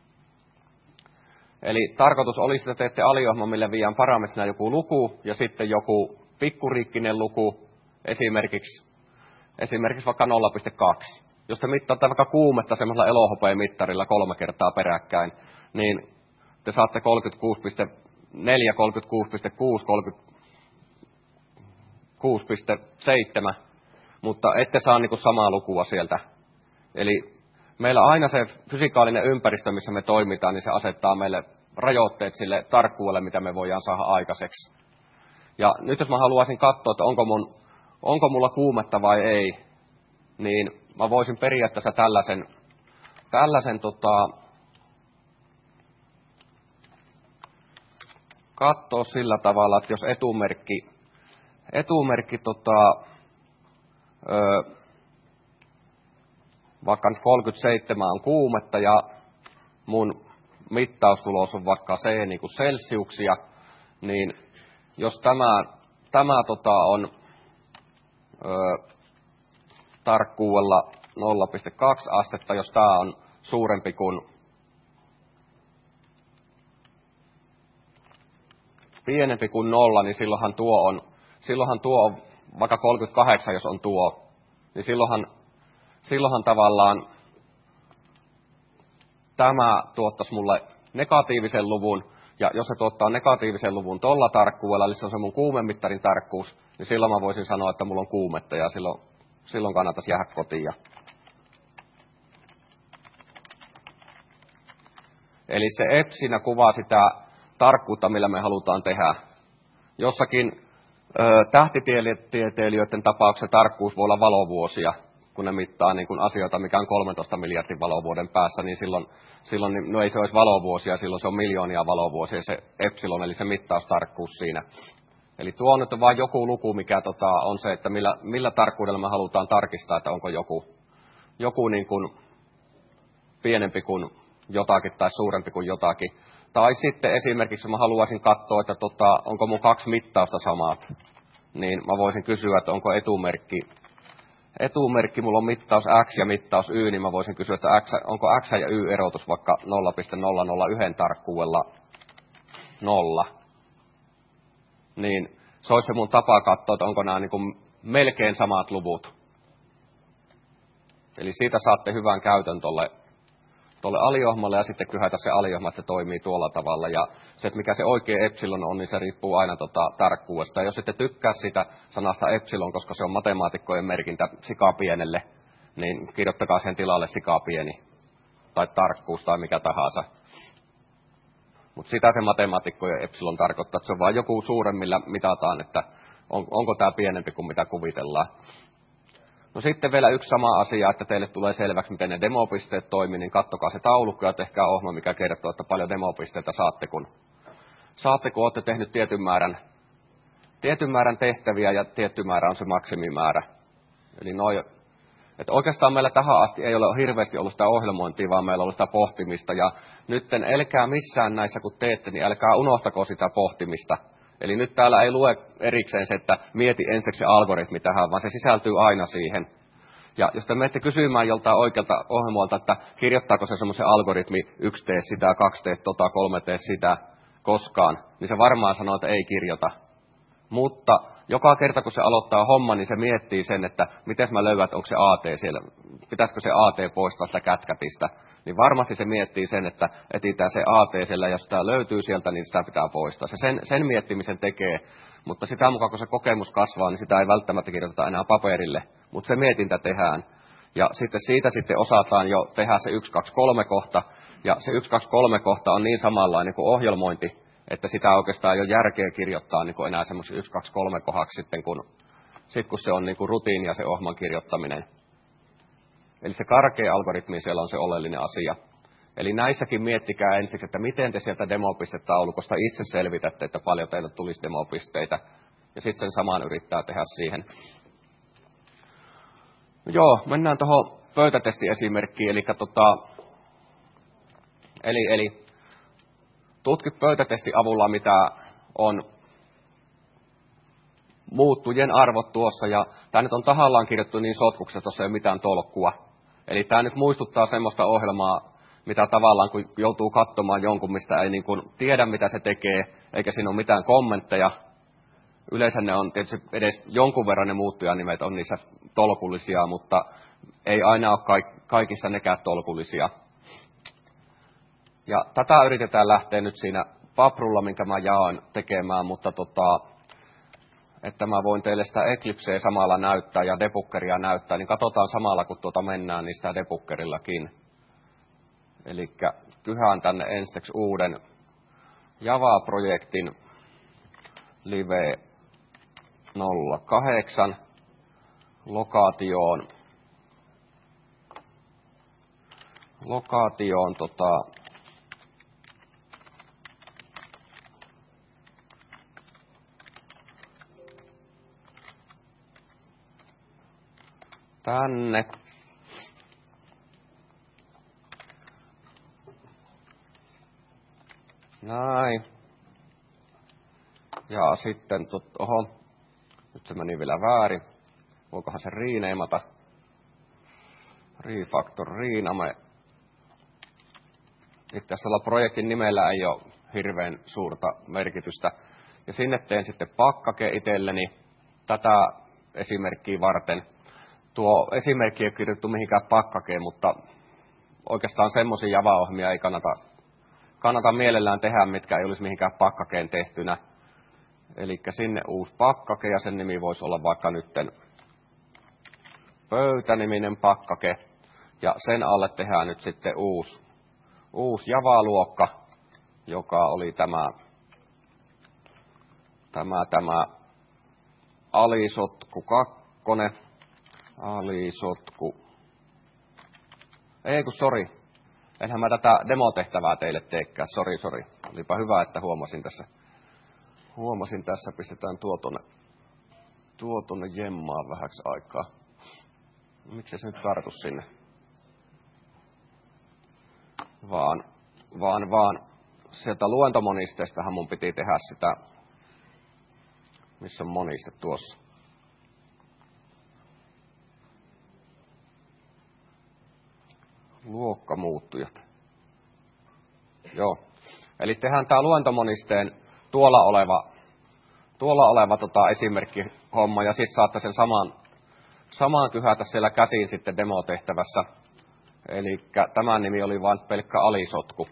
Eli tarkoitus olisi, että teette aliohjelman, mille viiään parametrina joku luku ja sitten joku pikkuriikkinen luku, esimerkiksi vaikka 0,2. Jos te mittaatte vaikka kuumetta semmoisella elohopeamittarilla 3 kertaa peräkkäin, niin te saatte 36,4, 36,6, 36,7, mutta ette saa samaa lukua sieltä. Eli meillä aina se fysikaalinen ympäristö, missä me toimitaan, niin se asettaa meille rajoitteet sille tarkkuudelle, mitä me voidaan saada aikaiseksi. Ja nyt jos mä haluaisin katsoa, että onko mulla kuumetta vai ei, niin mä voisin periaatteessa tällaisen katsoa sillä tavalla, että jos etumerkki vaikka 37 on kuumetta ja mun mittaustulos on vaikka C niin kuin celsiuksia, niin jos tämä on tarkkuudella 0,2 astetta, jos tämä on suurempi kuin pienempi kuin 0, niin silloinhan tuo on vaikka 38, jos on tuo, niin silloinhan tavallaan tämä tuottaisi mulle negatiivisen luvun, ja jos se tuottaa negatiivisen luvun tuolla tarkkuudella, eli se on se mun kuumemittarin tarkkuus, niin silloin mä voisin sanoa, että mulla on kuumetta, ja silloin kannattaisi jäädä kotiin. Eli se EPSinä kuvaa sitä tarkkuutta, millä me halutaan tehdä. Jossakin tähtitieteilijöiden tapauksessa tarkkuus voi olla valovuosia, kun ne mittaa niin kun asioita, mikä on 13 miljardin valovuoden päässä, niin silloin no ei se olisi valovuosia, silloin se on miljoonia valovuosia se epsilon, eli se mittaustarkkuus siinä. Eli tuo on nyt vain joku luku, mikä on se, että millä tarkkuudella me halutaan tarkistaa, että onko joku niin kuin pienempi kuin jotakin tai suurempi kuin jotakin. Tai sitten esimerkiksi, jos mä haluaisin katsoa, että onko mun 2 mittausta samat, niin mä voisin kysyä, että onko etumerkki, mulla on mittaus X ja mittaus Y, niin mä voisin kysyä, että onko X ja Y erotus vaikka 0,001 tarkkuudella 0. Niin se olisi se mun tapa katsoa, että onko nämä niin kuin melkein samat luvut. Eli siitä saatte hyvän käytön tuolle aliohjelmalle ja sitten kyhätä se aliohjelma, että se toimii tuolla tavalla. Ja se, että mikä se oikea epsilon on, niin se riippuu aina tarkkuudesta. Ja jos ette tykkää sitä sanasta epsilon, koska se on matemaatikkojen merkintä sikapienelle, niin kirjoittakaa sen tilalle sikapieni. tai tarkkuus tai mikä tahansa. Mutta sitä se matemaatikkojen epsilon tarkoittaa, että se on vain joku suuren, millä mitataan, että onko tämä pienempi kuin mitä kuvitellaan. No sitten vielä yksi sama asia, että teille tulee selväksi, miten ne demopisteet toimii, niin kattokaa se taulukko ja tehkää ohjelma, mikä kertoo, että paljon demopisteitä saatte, kun olette tehnyt tietyn määrän tehtäviä ja tietty määrä on se maksimimäärä. Eli että oikeastaan meillä tähän asti ei ole hirveästi ollut sitä ohjelmointia, vaan meillä on ollut sitä pohtimista. Ja nyt älkää missään näissä, kun teette, niin älkää unohtako sitä pohtimista. Eli nyt täällä ei lue erikseen se, että mieti ensiksi se algoritmi tähän, vaan se sisältyy aina siihen. Ja jos te menette kysymään joltain oikealta ohjelmalta, että kirjoittaako se semmoisen algoritmi, 1 tee sitä, 2 tee 3 tee sitä koskaan, niin se varmaan sanoo, että ei kirjoita. Mutta joka kerta, kun se aloittaa homma, niin se miettii sen, että miten mä löydän, onko se AT siellä, pitäisikö se AT poistaa sitä kätkäpistä. Niin varmasti se miettii sen, että etsitään se AT siellä, jos sitä löytyy sieltä, niin sitä pitää poistaa. Se sen miettimisen tekee, mutta sitä mukaan, kun se kokemus kasvaa, niin sitä ei välttämättä kirjoiteta enää paperille. Mutta se mietintä tehdään. Ja sitten siitä osataan jo tehdä se 1, 2, 3 kohta. Ja se 1, 2, 3 kohta on niin samanlainen kuin ohjelmointi, että sitä oikeastaan ei ole järkeä kirjoittaa niin kuin enää semmoisen 1, 2, 3 kohdaksi sitten, kun se on niin kuin rutiinia se ohjelman kirjoittaminen. Eli se karkea algoritmi siellä on se oleellinen asia. Eli näissäkin miettikää ensiksi, että miten te sieltä demopistetaulukosta itse selvitätte, että paljon teiltä tulisi demopisteitä. Ja sitten sen saman yrittää tehdä siihen. No joo, mennään tuohon pöytätestiesimerkkiin. Eli tutki pöytätestin avulla, mitä on muuttujen arvot tuossa. Ja tämä nyt on tahallaan kirjoittu niin sotkuksi, että tuossa ei ole mitään tolkkua. Eli tämä nyt muistuttaa semmoista ohjelmaa, mitä tavallaan kun joutuu katsomaan jonkun, mistä ei niin kuin tiedä, mitä se tekee, eikä siinä ole mitään kommentteja. Yleensä ne on tietysti edes jonkun verran ne muuttujanimet on niissä tolkullisia, mutta ei aina ole kaikissa nekään tolkullisia. Ja tätä yritetään lähteä nyt siinä paprulla, minkä mä jaan tekemään, mutta että mä voin teille sitä Eclipseä samalla näyttää ja debuggeria näyttää, niin katsotaan samalla kun mennään, niin sitä debuggerillakin. Eli kyhään tänne ensiksi uuden Java-projektin live 08 lokaatioon tänne. Näin. Ja sitten nyt se meni vielä väärin. Voikohan se riineimata? Refactor riiname. Itse asiassa projektin nimellä ei ole hirveän suurta merkitystä. Ja sinne teen sitten pakkake itselleni tätä esimerkkiä varten. Tuo esimerkki ei ole kirjoitettu mihinkään pakkakeen, mutta oikeastaan semmoisia Java-ohjelmia ei kannata mielellään tehdä, mitkä ei olisi mihinkään pakkakeen tehtynä. Eli sinne uusi pakkake ja sen nimi voisi olla vaikka nytten pöytäniminen pakkake. Ja sen alle tehdään nyt sitten uusi Java-luokka, joka oli tämä alisotku 2. Alisotku. Ei kun sori. Enhän mä tätä demotehtävää teille teekään. Sori. Olipa hyvä, että huomasin tässä. Pistetään tuo tonne jemmaan vähäksi aikaa. Miksi se nyt tartu sinne? Vaan sieltä luentomonisteestahan mun piti tehdä sitä. Missä on moniste tuossa? Luokkamuuttujat. Joo. Eli tehdään tämä luentomonisteen tuolla oleva esimerkkihomma ja sitten saatte sen samaan kyhätä siellä käsiin sitten demotehtävässä. Eli tämän nimi oli vain pelkkä alisotku.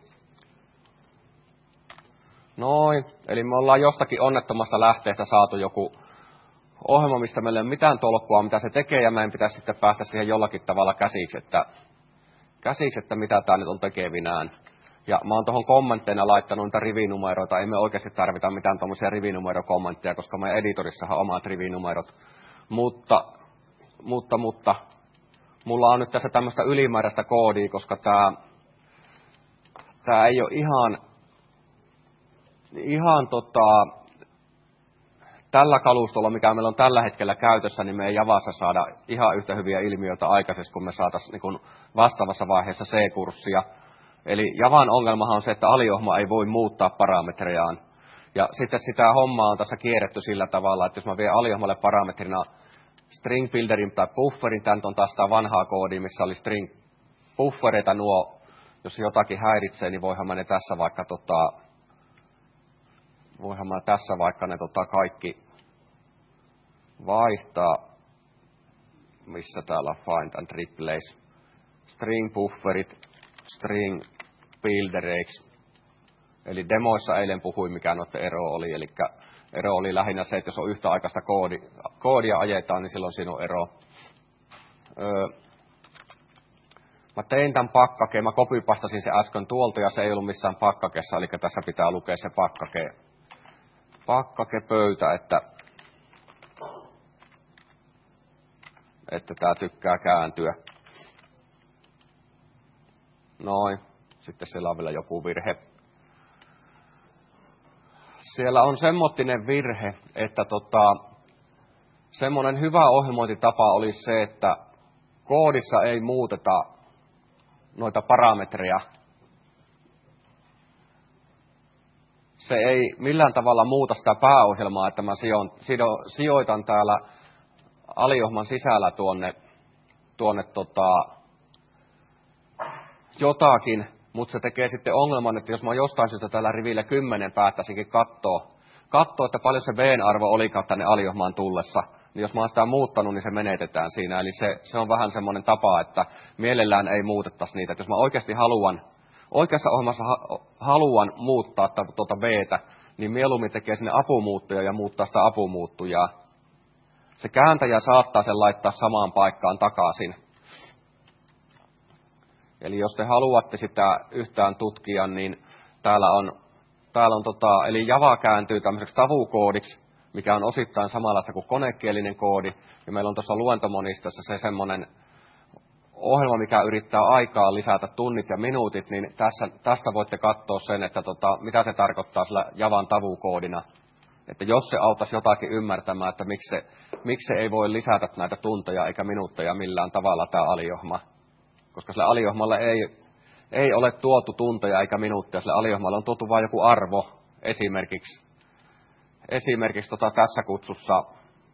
Noin. Eli me ollaan jostakin onnettomasta lähteestä saatu joku ohjelma, mistä meillä ei ole mitään tolkkua, mitä se tekee, ja meidän pitäisi sitten päästä siihen jollakin tavalla käsiksi, että käsiksi, että mitä tää nyt on tekevinään. Ja mä oon tuohon kommentteina laittanut niitä rivinumeroita. Ei me oikeasti tarvita mitään tommosia rivinumerokommentteja, koska meidän editorissahan on omat rivinumerot. Mutta, mulla on nyt tässä tämmöistä ylimääräistä koodia, koska tää ei ole ihan tällä kalustolla, mikä meillä on tällä hetkellä käytössä, niin me ei Javassa saada ihan yhtä hyviä ilmiöitä aikaisesti, kun me saataisiin niin vastaavassa vaiheessa C-kurssia. Eli Javan ongelmahan on se, että aliohma ei voi muuttaa parametrejaan. Ja sitten sitä hommaa on tässä kierretty sillä tavalla, että jos mä vien aliohmalle parametrina string builderin tai bufferin, tämä on taas sitä vanhaa koodia, missä oli string buffereita nuo, jos jotakin häiritsee, niin voihan mä ne tässä vaikka ne kaikki vaihtaa, missä täällä on find and replace, string bufferit, string buildereiksi. Eli demoissa eilen puhuin, mikä noiden ero oli, eli ero oli lähinnä se, että jos on yhtäaikaista koodia ajetaan, niin silloin siinä on ero. Mä tein tämän pakkakeen, mä copypastasin se äsken tuolta ja se ei ollut missään pakkakessa, eli tässä pitää lukea se pakkakepöytä, että tää tykkää kääntyä. Noin, sitten siellä on vielä joku virhe. Siellä on semmoinen virhe, että semmoinen hyvä ohjelmointitapa olisi se, että koodissa ei muuteta noita parametreja. Se ei millään tavalla muuta sitä pääohjelmaa, että mä sijoitan täällä aliohman sisällä tuonne jotakin, mutta se tekee sitten ongelman, että jos mä jostain syystä täällä rivillä 10 päättäisinkin katsoa, että paljon se B-arvo olikaan tänne aliohmaan tullessa, niin jos mä oon sitä muuttanut, niin se menetetään siinä. Eli se on vähän semmoinen tapa, että mielellään ei muutettaisi niitä. Että jos mä oikeassa ohjelmassa haluan muuttaa tuota B:tä, niin mieluummin tekee sinne apumuuttuja ja muuttaa sitä apumuuttujaa. Se kääntäjä saattaa sen laittaa samaan paikkaan takaisin. Eli jos te haluatte sitä yhtään tutkia, niin täällä on eli Java kääntyy tämmöiseksi tavukoodiksi, mikä on osittain samanlaista kuin konekielinen koodi. Ja meillä on tuossa luentomonistassa se semmoinen ohjelma, mikä yrittää aikaa lisätä tunnit ja minuutit, niin tästä voitte katsoa sen, että mitä se tarkoittaa sillä Javan tavukoodina. Että jos se auttaisi jotakin ymmärtämään, että miksi se ei voi lisätä näitä tunteja eikä minuutteja millään tavalla tämä aliohma. Koska sillä aliohmalla ei ole tuotu tunteja eikä minuutteja, sillä aliohmalla on tuotu vain joku arvo. Esimerkiksi tässä kutsussa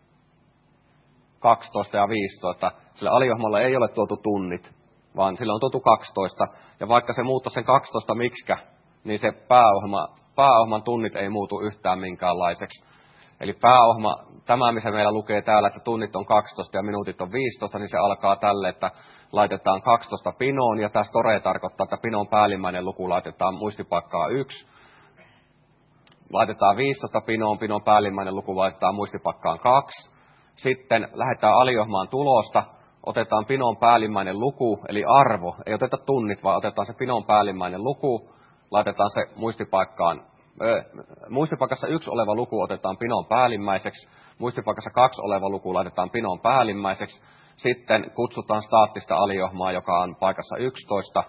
12 ja 15. Sillä aliohmalla ei ole tuotu tunnit, vaan sillä on tuotu 12. Ja vaikka se muuttaisi sen 12 miksikä, niin se pääohman tunnit ei muutu yhtään minkäänlaiseksi. Eli pääohma, tämä missä meillä lukee täällä, että tunnit on 12 ja minuutit on 15, niin se alkaa tälle, että laitetaan 12 pinoon, ja tämä store tarkoittaa, että pinon päällimmäinen luku laitetaan muistipaikkaan 1. Laitetaan 15 pinoon, pinon päällimmäinen luku laitetaan muistipaikkaan 2. Sitten lähdetään aliohmaan tulosta, otetaan pinon päällimmäinen luku, eli arvo, ei oteta tunnit, vaan otetaan se pinon päällimmäinen luku, laitetaan se muistipaikassa 1 oleva luku otetaan pinon päällimmäiseksi, muistipaikassa 2 oleva luku laitetaan pinon päällimmäiseksi, sitten kutsutaan staattista aliohmaa, joka on paikassa 11,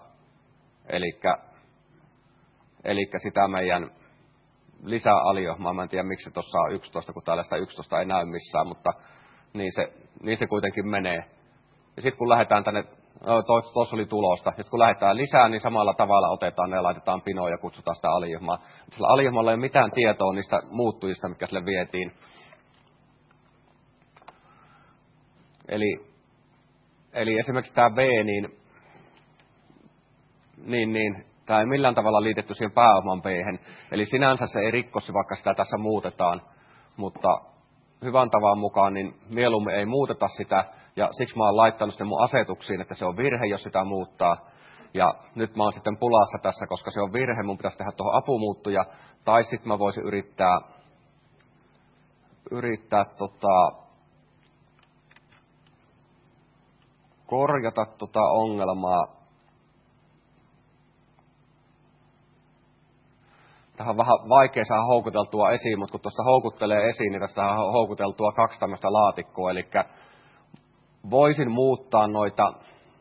eli sitä meidän lisäaliohmaa, mä en tiedä miksi tuossa on 11, kun täällä sitä 11 ei näy missään, mutta niin se kuitenkin menee. Ja sitten kun lähdetään tänne, tuossa oli tulosta, ja sitten kun lähdetään lisää, niin samalla tavalla otetaan ne ja laitetaan pinoon ja kutsutaan sitä aliohmaa. Sillä aliohmalla ei ole mitään tietoa niistä muuttujista, mitkä sille vietiin. Eli esimerkiksi tämä B, niin tämä ei millään tavalla liitetty siihen pääoman B-hen. Eli sinänsä se ei rikkosi, vaikka sitä tässä muutetaan, mutta hyvän tavan mukaan niin mieluummin ei muuteta sitä, ja siksi mä oon laittanut sitten mun asetuksiin, että se on virhe, jos sitä muuttaa. Ja nyt mä oon sitten pulassa tässä, koska se on virhe, mun pitäisi tehdä tuohon apumuuttuja, tai sitten mä voisin yrittää korjata ongelmaa tähän on vähän vaikea saada houkuteltua esiin, mutta kun tuosta houkuttelee esiin, niin tässä on houkuteltua 2 tämmöistä laatikkoa. Eli voisin muuttaa noita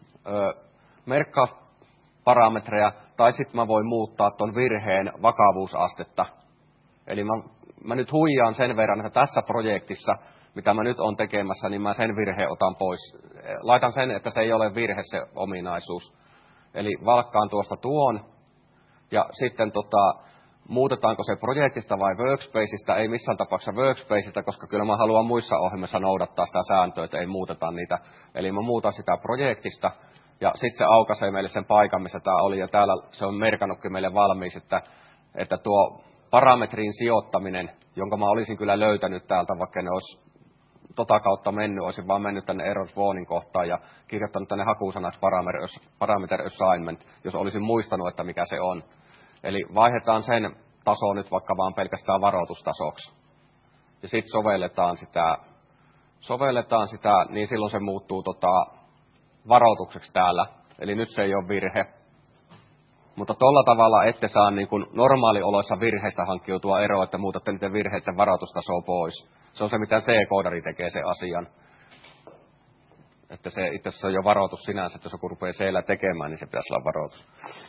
merkkausparametreja, tai sitten mä voin muuttaa tuon virheen vakavuusastetta. Eli mä nyt huijaan sen verran, että tässä projektissa, mitä mä nyt olen tekemässä, niin mä sen virheen otan pois. Laitan sen, että se ei ole virhe se ominaisuus. Eli valkkaan tuosta tuon, ja sitten muutetaanko se projektista vai workspaceista, ei missään tapauksessa workspaceista, koska kyllä mä haluan muissa ohjelmissa noudattaa sitä sääntöä, että ei muuteta niitä. Eli mä muutan sitä projektista, ja sitten se aukaisee meille sen paikan, missä tämä oli, ja täällä se on merkannutkin meille valmiiksi, että tuo parametrin sijoittaminen, jonka mä olisin kyllä löytänyt täältä, vaikka ne olisi kautta mennyt, olisin vaan mennyt tänne error warning kohtaan ja kirjoittanut tänne hakusanaksi parameter assignment, jos olisin muistanut, että mikä se on. Eli vaihdetaan sen taso nyt vaikka vaan pelkästään varoitustasoksi. Ja sitten sovelletaan sitä, niin silloin se muuttuu varoitukseksi täällä. Eli nyt se ei ole virhe. Mutta tolla tavalla ette saa niin kuin normaalioloissa virheistä hankkiutua eroa, että muutatte niiden virheiden varoitustasoa pois. Se on se, mitä C-koodari tekee sen asian. Että se itse asiassa on jo varoitus sinänsä, että jos joku rupeaa C-llä tekemään, niin se pitäisi olla varoitus.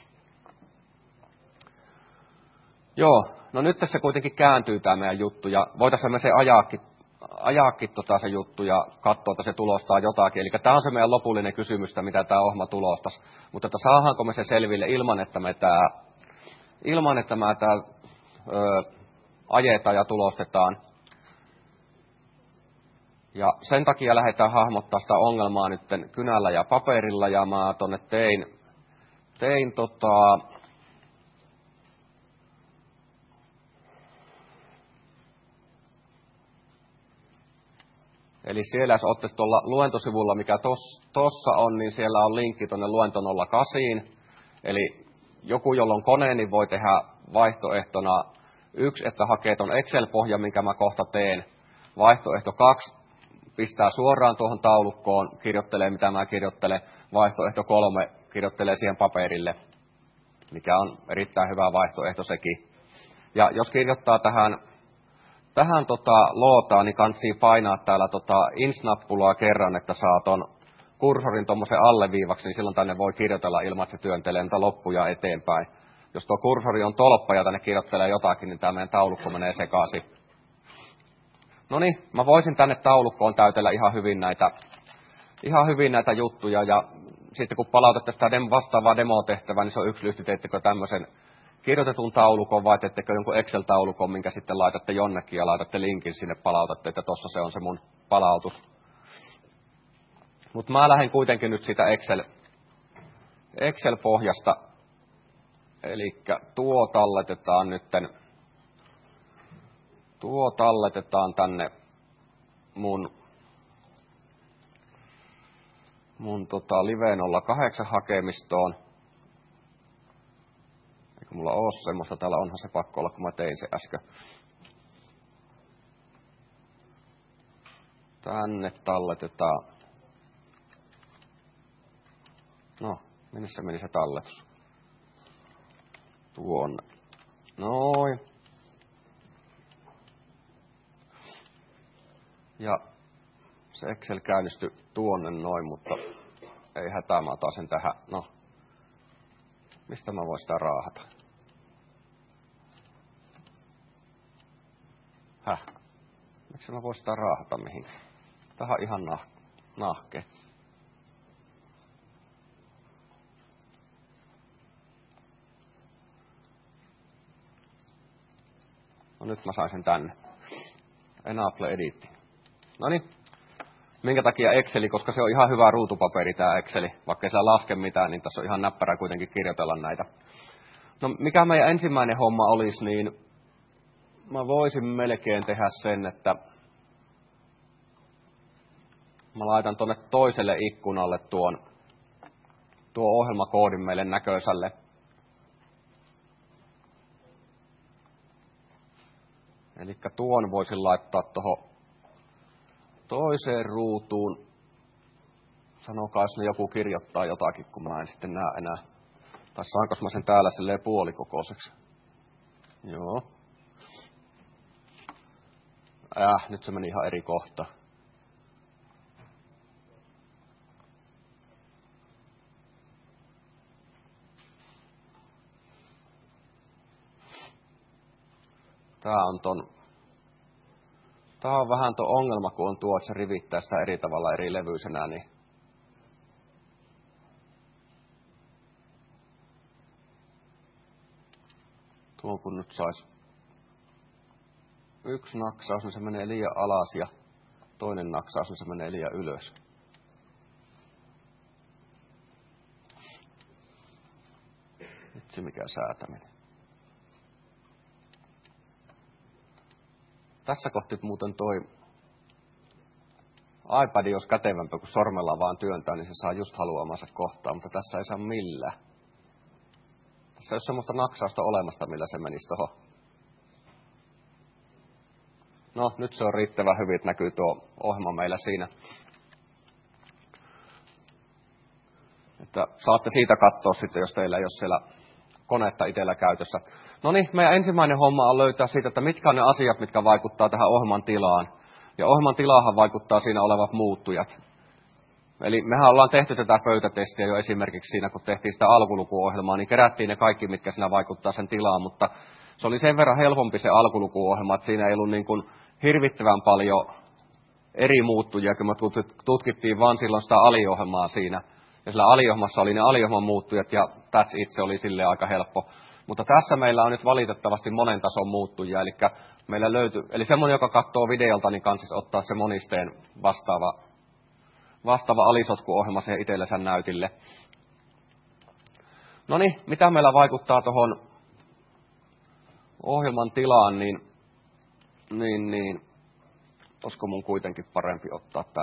Joo, no nyt tässä kuitenkin kääntyy tämä meidän juttu, ja voitaisiin me se ajaakin se juttu ja katsoa, että se tulostaa jotakin. Eli tämä on se meidän lopullinen kysymys, mitä tämä ohjelma tulostaisi. Mutta että saadaanko me se selville ilman, että me tämä ajetaan ja tulostetaan. Ja sen takia lähdetään hahmottaa sitä ongelmaa nyt kynällä ja paperilla, ja mä tuonne tein eli siellä jos ottaisiin tuolla luentosivulla, mikä tuossa on, niin siellä on linkki tuonne luento 08. Eli joku, jolla on kone, niin voi tehdä vaihtoehtona 1, että hakee tuon Excel-pohjan, minkä mä kohta teen. Vaihtoehto 2, pistää suoraan tuohon taulukkoon, kirjoittelee mitä mä kirjoittelen. Vaihtoehto 3, kirjoittelee siihen paperille, mikä on erittäin hyvä vaihtoehto sekin. Ja jos kirjoittaa tähän lootaan, niin kansi painaa täällä ins-nappulaa kerran, että saa ton kursorin tuommoisen alleviivaksi, niin silloin tänne voi kirjoitella ilman, että se työntelee niitä loppuja eteenpäin. Jos tuo kursori on tolppa ja tänne kirjoittelee jotakin, niin tämä meidän taulukko menee sekaisin. No niin, mä voisin tänne taulukkoon täytellä ihan hyvin näitä juttuja, ja sitten kun palautatte sitä vastaavaa demotehtävää, niin se on yksi lyhti, teettekö tämmöisen kirjoitetun taulukon vai teettekö jonkun Excel-taulukon, minkä sitten laitatte jonnekin ja laitatte linkin sinne, palautatte, että tossa se on se mun palautus. Mutta mä lähden kuitenkin nyt siitä Excel-pohjasta, eli tuo talletetaan tänne mun Live 08 hakemistoon. Eikö mulla ole semmoista? Täällä onhan se pakko olla, kun mä tein se äsken. Tänne talletetaan. No, minne se meni se talletus? Tuonne. Noin. Ja se Excel käynnistyi tuonne noin, mutta ei hätää, mä otan sen tähän. No, mistä mä voin sitä raahata? Miksi mä voin sitä raahata mihinkään? Tähän on ihan nahke. No nyt mä sain sen tänne. Enable Editing. Noniin. Minkä takia Exceli? Koska se on ihan hyvä ruutupaperi tää Exceli. Vaikka ei sillä laske mitään, niin tässä on ihan näppärä kuitenkin kirjoitella näitä. No mikä meidän ensimmäinen homma olisi, niin mä voisin melkein tehdä sen, että mä laitan tonne toiselle ikkunalle tuo ohjelmakoodin meille näköisälle. Eli tuon voisin laittaa tuohon toiseen ruutuun. Sanokaa, jos joku kirjoittaa jotakin, kun mä en sitten näe enää. Tai saanko mä sen täällä silleen puolikokoiseksi? Joo. Nyt se meni ihan eri kohta. Tää on vähän tuo ongelma, kun on tuo, että se rivittää sitä eri tavalla eri levyisenä, niin tuo kun nyt sais yksi naksaus, niin se menee liian alas ja toinen naksaus, niin se menee liian ylös. Vitsi mikä säätäminen. Tässä kohti muuten toi iPad, jos kätevämpää kuin sormella vaan työntää, niin se saa just haluamansa kohtaa, mutta tässä ei saa millään. Tässä ei ole semmoista naksausta olemasta, millä se menisi tohon. No, nyt se on riittävän hyvin, että näkyy tuo ohjelma meillä siinä. Että saatte siitä katsoa sitten, jos teillä ei ole siellä konetta itsellä käytössä. No niin, meidän ensimmäinen homma on löytää siitä, että mitkä on ne asiat, mitkä vaikuttaa tähän ohjelman tilaan. Ja ohjelman tilaahan vaikuttaa siinä olevat muuttujat. Eli mehän ollaan tehty tätä pöytätestiä jo esimerkiksi siinä, kun tehtiin sitä alkulukuohjelmaa, niin kerättiin ne kaikki, mitkä siinä vaikuttaa sen tilaan, mutta se oli sen verran helpompi se alkulukuohjelma, että siinä ei ollut niin kuin hirvittävän paljon eri muuttujia, kun me tutkittiin vaan silloin sitä aliohjelmaa siinä. Ja sillä aliohjelmassa oli ne aliohjelman muuttujat ja that's it, se oli silleen aika helppo. Mutta tässä meillä on nyt valitettavasti monen tason muuttujia, eli semmoinen, joka katsoo videolta, niin kanssa ottaa se monisteen vastaava alisotkuohjelma siihen itsellensä näytille. No niin, mitä meillä vaikuttaa tuohon ohjelman tilaan, niin olisiko mun kuitenkin parempi ottaa tää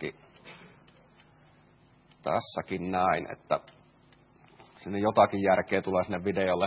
tässäkin näin, että sinne jotakin järkeä tulee sinne videolle.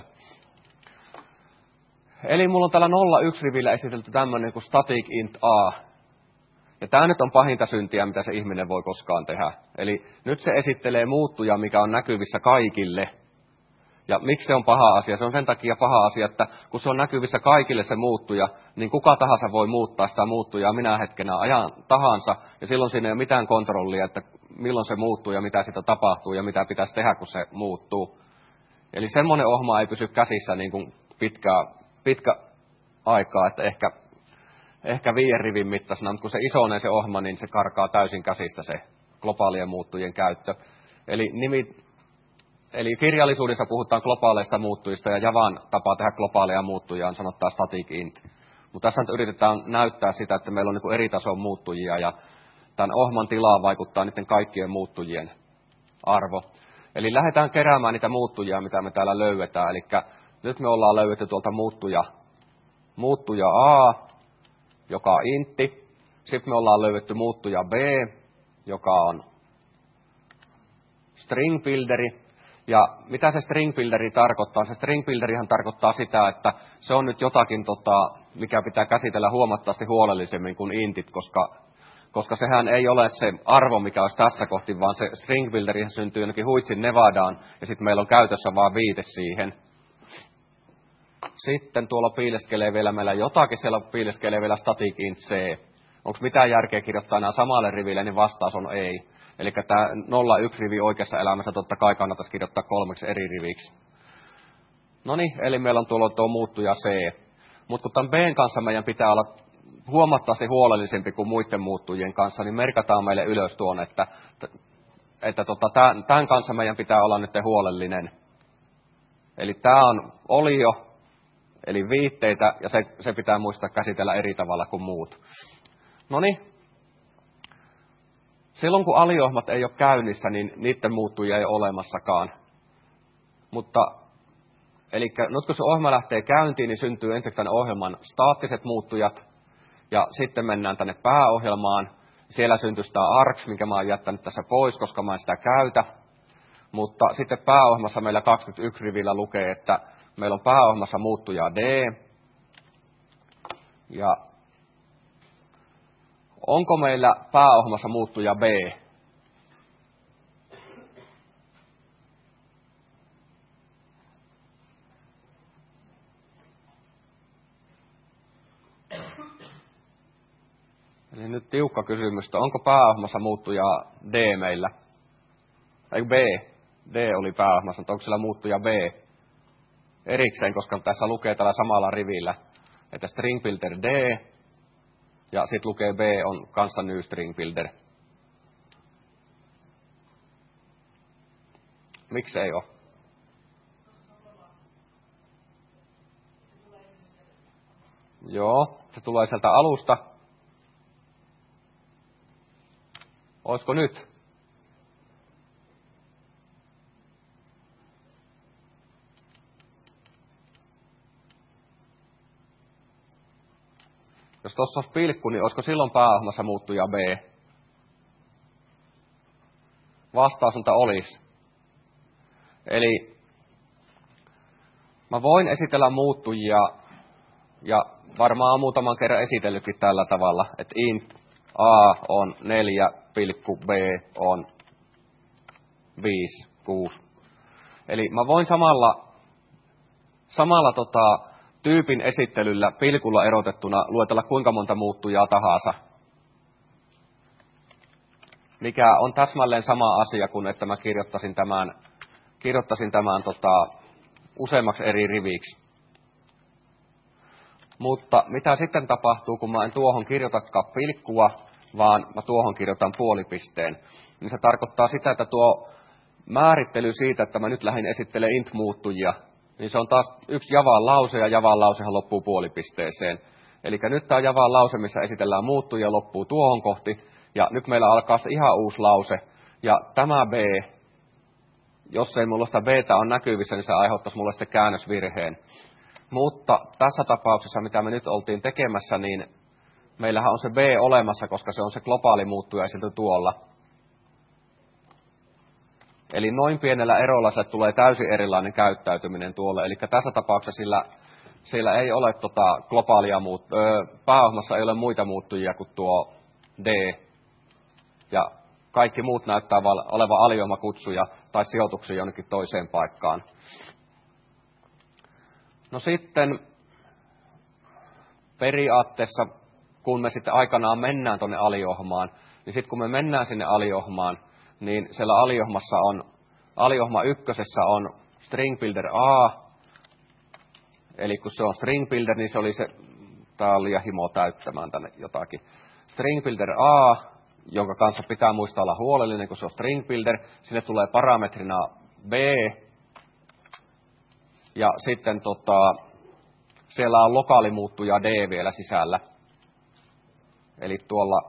Eli mulla on täällä 01-rivillä esitelty tämmöinen kuin static int a. Ja tämä nyt on pahinta syntiä, mitä se ihminen voi koskaan tehdä. Eli nyt se esittelee muuttuja, mikä on näkyvissä kaikille. Ja miksi se on paha asia? Se on sen takia paha asia, että kun se on näkyvissä kaikille se muuttuja, niin kuka tahansa voi muuttaa sitä muuttujaa minä hetkenä ajan tahansa. Ja silloin siinä ei ole mitään kontrollia, että milloin se muuttuu ja mitä sitä tapahtuu ja mitä pitäisi tehdä, kun se muuttuu. Eli semmoinen ohjelma ei pysy käsissä niin kuin pitkä aikaa, että ehkä 5 rivin mittaisena, mutta kun se isonee se ohjelma, niin se karkaa täysin käsistä se globaalien muuttujien käyttö. Eli kirjallisuudessa puhutaan globaaleista muuttujista ja Javan tapa tehdä globaaleja muuttujia on sanottaa static int. Mutta tässä nyt yritetään näyttää sitä, että meillä on niin kuin eri tason muuttujia ja tämän ohjelman tilaan vaikuttaa niiden kaikkien muuttujien arvo. Eli lähdetään keräämään niitä muuttujia, mitä me täällä löydetään. Eli nyt me ollaan löydetty tuolta muuttuja A, joka on intti. Sitten me ollaan löydetty muuttuja B, joka on string builderi. Ja mitä se string builderi tarkoittaa? Se string builderihan tarkoittaa sitä, että se on nyt jotakin, mikä pitää käsitellä huomattavasti huolellisemmin kuin intit, koska sehän ei ole se arvo, mikä olisi tässä kohti, vaan se string builderihan syntyy jonnekin Huitsin Nevadaan, ja sitten meillä on käytössä vaan viite siihen. Sitten tuolla piileskelee vielä, siellä piileskelee vielä static int c. Onko mitään järkeä kirjoittaa nämä samalle riville, niin vastaus on ei. Eli tämä 01 rivi oikeassa elämässä totta kai kannattaisi kirjoittaa 3 eri riviksi. No niin, eli meillä on tuo muuttuja c. Mutta kun tämän b:n kanssa meidän pitää olla huomattavasti huolellisempi kuin muiden muuttujien kanssa, niin merkataan meille ylös tuon, että tämän kanssa meidän pitää olla nyt huolellinen. Eli tämä on olio, eli viitteitä, ja se pitää muistaa käsitellä eri tavalla kuin muut. No niin. Silloin kun aliohjelmat ei ole käynnissä, niin niiden muuttujia ei ole olemassakaan. Eli nyt kun se ohjelma lähtee käyntiin, niin syntyy ensin tänne ohjelman staattiset muuttujat, ja sitten mennään tänne pääohjelmaan. Siellä syntyy tämä args, minkä mä oon jättänyt tässä pois, koska mä en sitä käytä. Mutta sitten pääohjelmassa meillä 21 rivillä lukee, että meillä on pääohjelmassa muuttuja D. Ja onko meillä pääohjelmassa muuttuja B? tiukka kysymys, että onko pääohjelmassa muuttuja D meillä? Ei B. D oli pääohjelmassa, mutta onko siellä muuttuja B? Erikseen, koska tässä lukee tällä samalla rivillä, että string builder D, ja sitten lukee B on kanssa new string builder. Miksi ei ole? Joo, se tulee sieltä alusta. Olisiko nyt? Jos tuossa olisi pilkku, niin olisiko silloin pääohjelmassa muuttuja B? Vastaus on, että olisi. Eli mä voin esitellä muuttujia, ja varmaan muutaman kerran esitellytkin tällä tavalla, että int a on 4, B on 5, 6. Eli mä voin samalla tyypin esittelyllä pilkulla erotettuna luetella kuinka monta muuttujaa tahansa. Mikä on täsmälleen sama asia kuin että mä kirjoittasin tämän useammaksi eri riviksi. Mutta mitä sitten tapahtuu, kun mä en tuohon kirjoitakaan pilkkua, vaan mä tuohon kirjoitan puolipisteen, niin se tarkoittaa sitä, että tuo määrittely siitä, että mä nyt lähdin esittelemään int-muuttujia, niin se on taas yksi Javan lause, ja Javan lausehan loppuu puolipisteeseen. Eli nyt tämä Javan lause, missä esitellään muuttujia, loppuu tuohon kohti, ja nyt meillä alkaa se ihan uusi lause. Ja tämä B, jos ei mulla sitä B:tä on näkyvissä, niin se aiheuttaisi mulle sitten käännösvirheen. Mutta tässä tapauksessa, mitä me nyt oltiin tekemässä, niin meillähän on se B olemassa, koska se on se globaali muuttuja esitelty tuolla. Eli noin pienellä erolla se tulee täysin erilainen käyttäytyminen tuolle. Eli tässä tapauksessa sillä ei ole globaalia pääohjelmassa ei ole muita muuttujia kuin tuo D. Ja kaikki muut näyttää olevan aliohjelmakutsuja tai sijoituksia jonnekin toiseen paikkaan. No sitten periaatteessa, kun me sitten aikanaan mennään tuonne aliohjelmaan, niin sitten kun me mennään sinne aliohjelmaan, niin siellä aliohjelma ykkösessä on string builder A, eli kun se on string builder, niin se oli se, tää on liian himo täyttämään tänne jotakin. String builder A, jonka kanssa pitää muistaa olla huolellinen, kun se on string builder, sinne tulee parametrina B, ja sitten siellä on lokaalimuuttuja D vielä sisällä. Eli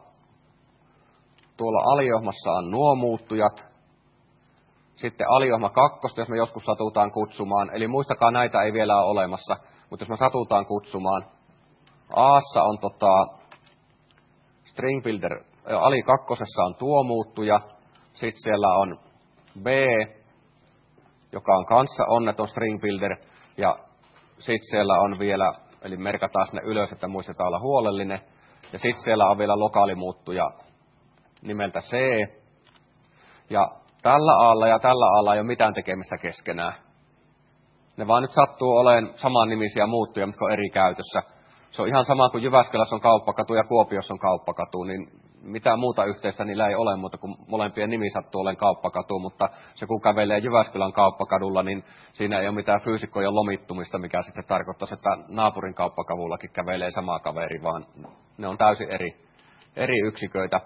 tuolla aliohjelmassa on nuo muuttujat. Sitten aliohjelma 2, jos me joskus satutaan kutsumaan. Eli muistakaa, näitä ei vielä ole olemassa. Mutta jos me satutaan kutsumaan, A:ssa on string builder, ali 2 on tuo muuttuja. Sitten siellä on B, joka on kanssa onneton string builder. Ja sitten siellä on vielä, eli merkataan sinne ylös, että muistetaan olla huolellinen. Ja sitten siellä on vielä lokaalimuuttuja nimeltä C. Ja tällä A:lla ja tällä A:lla ei ole mitään tekemistä keskenään. Ne vaan nyt sattuu olemaan samannimisiä muuttuja, mitkä on eri käytössä. Se on ihan sama kuin Jyväskylässä on kauppakatu ja Kuopiossa on kauppakatu, niin mitään muuta yhteistä niillä ei ole, mutta kun molempien nimi sattuu olemaan kauppakatu, mutta se kun kävelee Jyväskylän kauppakadulla, niin siinä ei ole mitään fyysikkojen lomittumista, mikä sitten tarkoittaisi, että naapurin kauppakavullakin kävelee sama kaveri, vaan ne on täysin eri yksiköitä.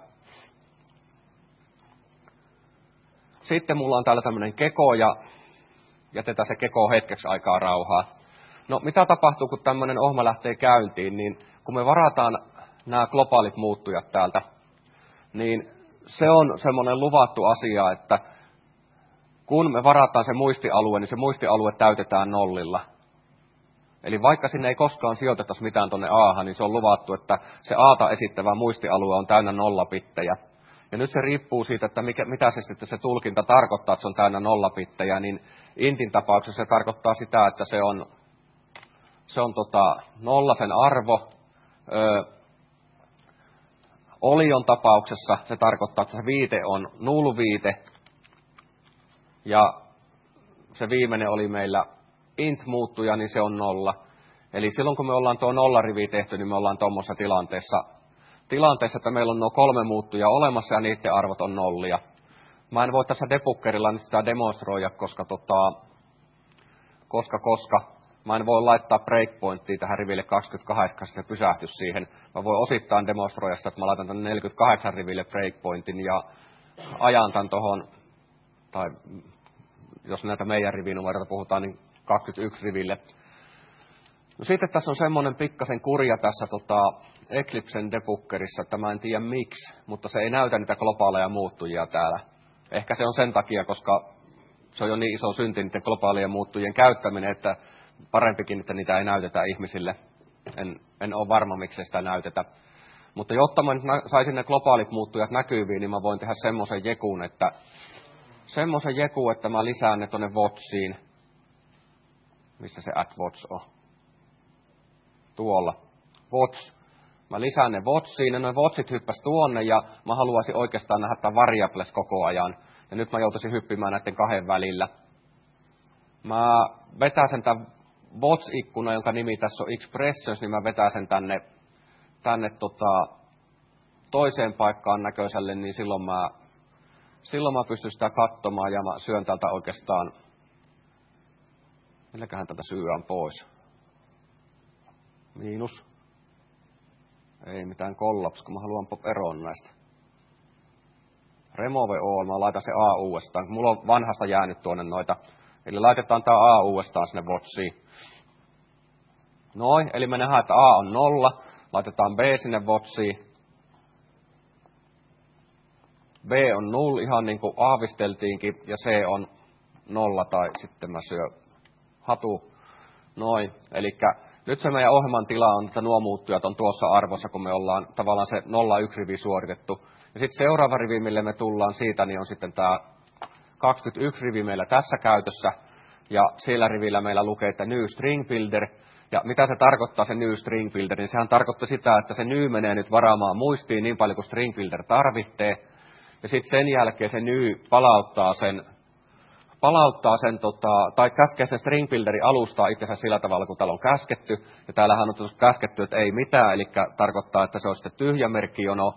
Sitten mulla on täällä tämmöinen keko, ja jätetään se keko hetkeksi aikaa rauhaa. No mitä tapahtuu, kun tämmöinen ohjelma lähtee käyntiin, niin kun me varataan nämä globaalit muuttujat täältä, niin se on semmoinen luvattu asia, että kun me varataan se muistialue, niin se muistialue täytetään nollilla. Eli vaikka sinne ei koskaan sijoitettaisi mitään tuonne A:han, niin se on luvattu, että se A:ta esittävä muistialue on täynnä nollapittejä. Ja nyt se riippuu siitä, että mitä se sitten se tulkinta tarkoittaa, että se on täynnä nollapittejä, niin intin tapauksessa se tarkoittaa sitä, että se on nolla sen arvo. Olion tapauksessa se tarkoittaa, että se viite on null-viite. Ja se viimeinen oli meillä int-muuttuja, niin se on 0. Eli silloin kun me ollaan tuo nollarivi tehty, niin me ollaan tuommoisessa tilanteessa, että meillä on nuo 3 muuttujaa olemassa ja niiden arvot on nollia. Mä en voi tässä debuggerilla nyt sitä demonstroida, koska mä en voi laittaa breakpointtia tähän riville 28, se pysähtyisi siihen. Mä voin osittain demonstroida sitä, että mä laitan tänne 48 riville breakpointin ja ajan tämän tohon, tai jos näitä meidän rivinumeroita puhutaan, niin 21 riville. No sitten tässä on semmoinen pikkasen kurja tässä Eclipsen debuggerissa, että mä en tiedä miksi, mutta se ei näytä niitä globaaleja muuttujia täällä. Ehkä se on sen takia, koska se on jo niin iso synti niiden globaalien muuttujien käyttäminen, että parempikin, että niitä ei näytetä ihmisille. En ole varma, miksi sitä näytetä. Mutta jotta mä nyt saisin ne globaalit muuttujat näkyviin, niin mä voin tehdä semmoisen jekun, että mä lisään ne tuonne watchiin. Missä se add watch on? Tuolla. Watch. Mä lisään ne watchiin, ja ne watchit hyppäs tuonne, ja mä haluaisin oikeastaan nähdä tämän variables koko ajan. Ja nyt mä joutuisin hyppimään näiden 2 välillä. Mä vetäsen tämän watch-ikkunan, jonka nimi tässä on expressions, niin mä vetäsen tänne toiseen paikkaan näköiselle, niin silloin mä pystyn sitä katsomaan, ja mä syön täältä oikeastaan, milläköhän tätä syön pois? Miinus. Ei mitään kollaps, kun mä haluan eroon näistä. Remove all, mä laitan se A uudestaan. Mulla on vanhasta jäänyt tuonne noita. Eli laitetaan tää A uudestaan sinne watchiin. Noin, eli me nähdään, että A on 0. Laitetaan B sinne watchiin. B on 0, ihan niin kuin aavisteltiinkin. Ja C on 0, tai sitten mä syön hatu. Noin, elikkä nyt se meidän ohjelman tila on, että nuo muuttujat on tuossa arvossa, kun me ollaan tavallaan se 0,1 rivi suoritettu. Ja sitten seuraava rivi, mille me tullaan siitä, niin on sitten tämä 21 rivi meillä tässä käytössä. Ja sillä rivillä meillä lukee, että new string builder. Ja mitä se tarkoittaa se new string builder, niin sehän tarkoittaa sitä, että se new menee nyt varaamaan muistiin niin paljon kuin string builder tarvitsee. Ja sitten sen jälkeen se new palauttaa sen tai käskee sen string builderin alustaa itsensä sillä tavalla, kun täällä on käsketty. Ja täällähän on käsketty, että ei mitään, eli tarkoittaa, että se on sitten tyhjä merkkijono.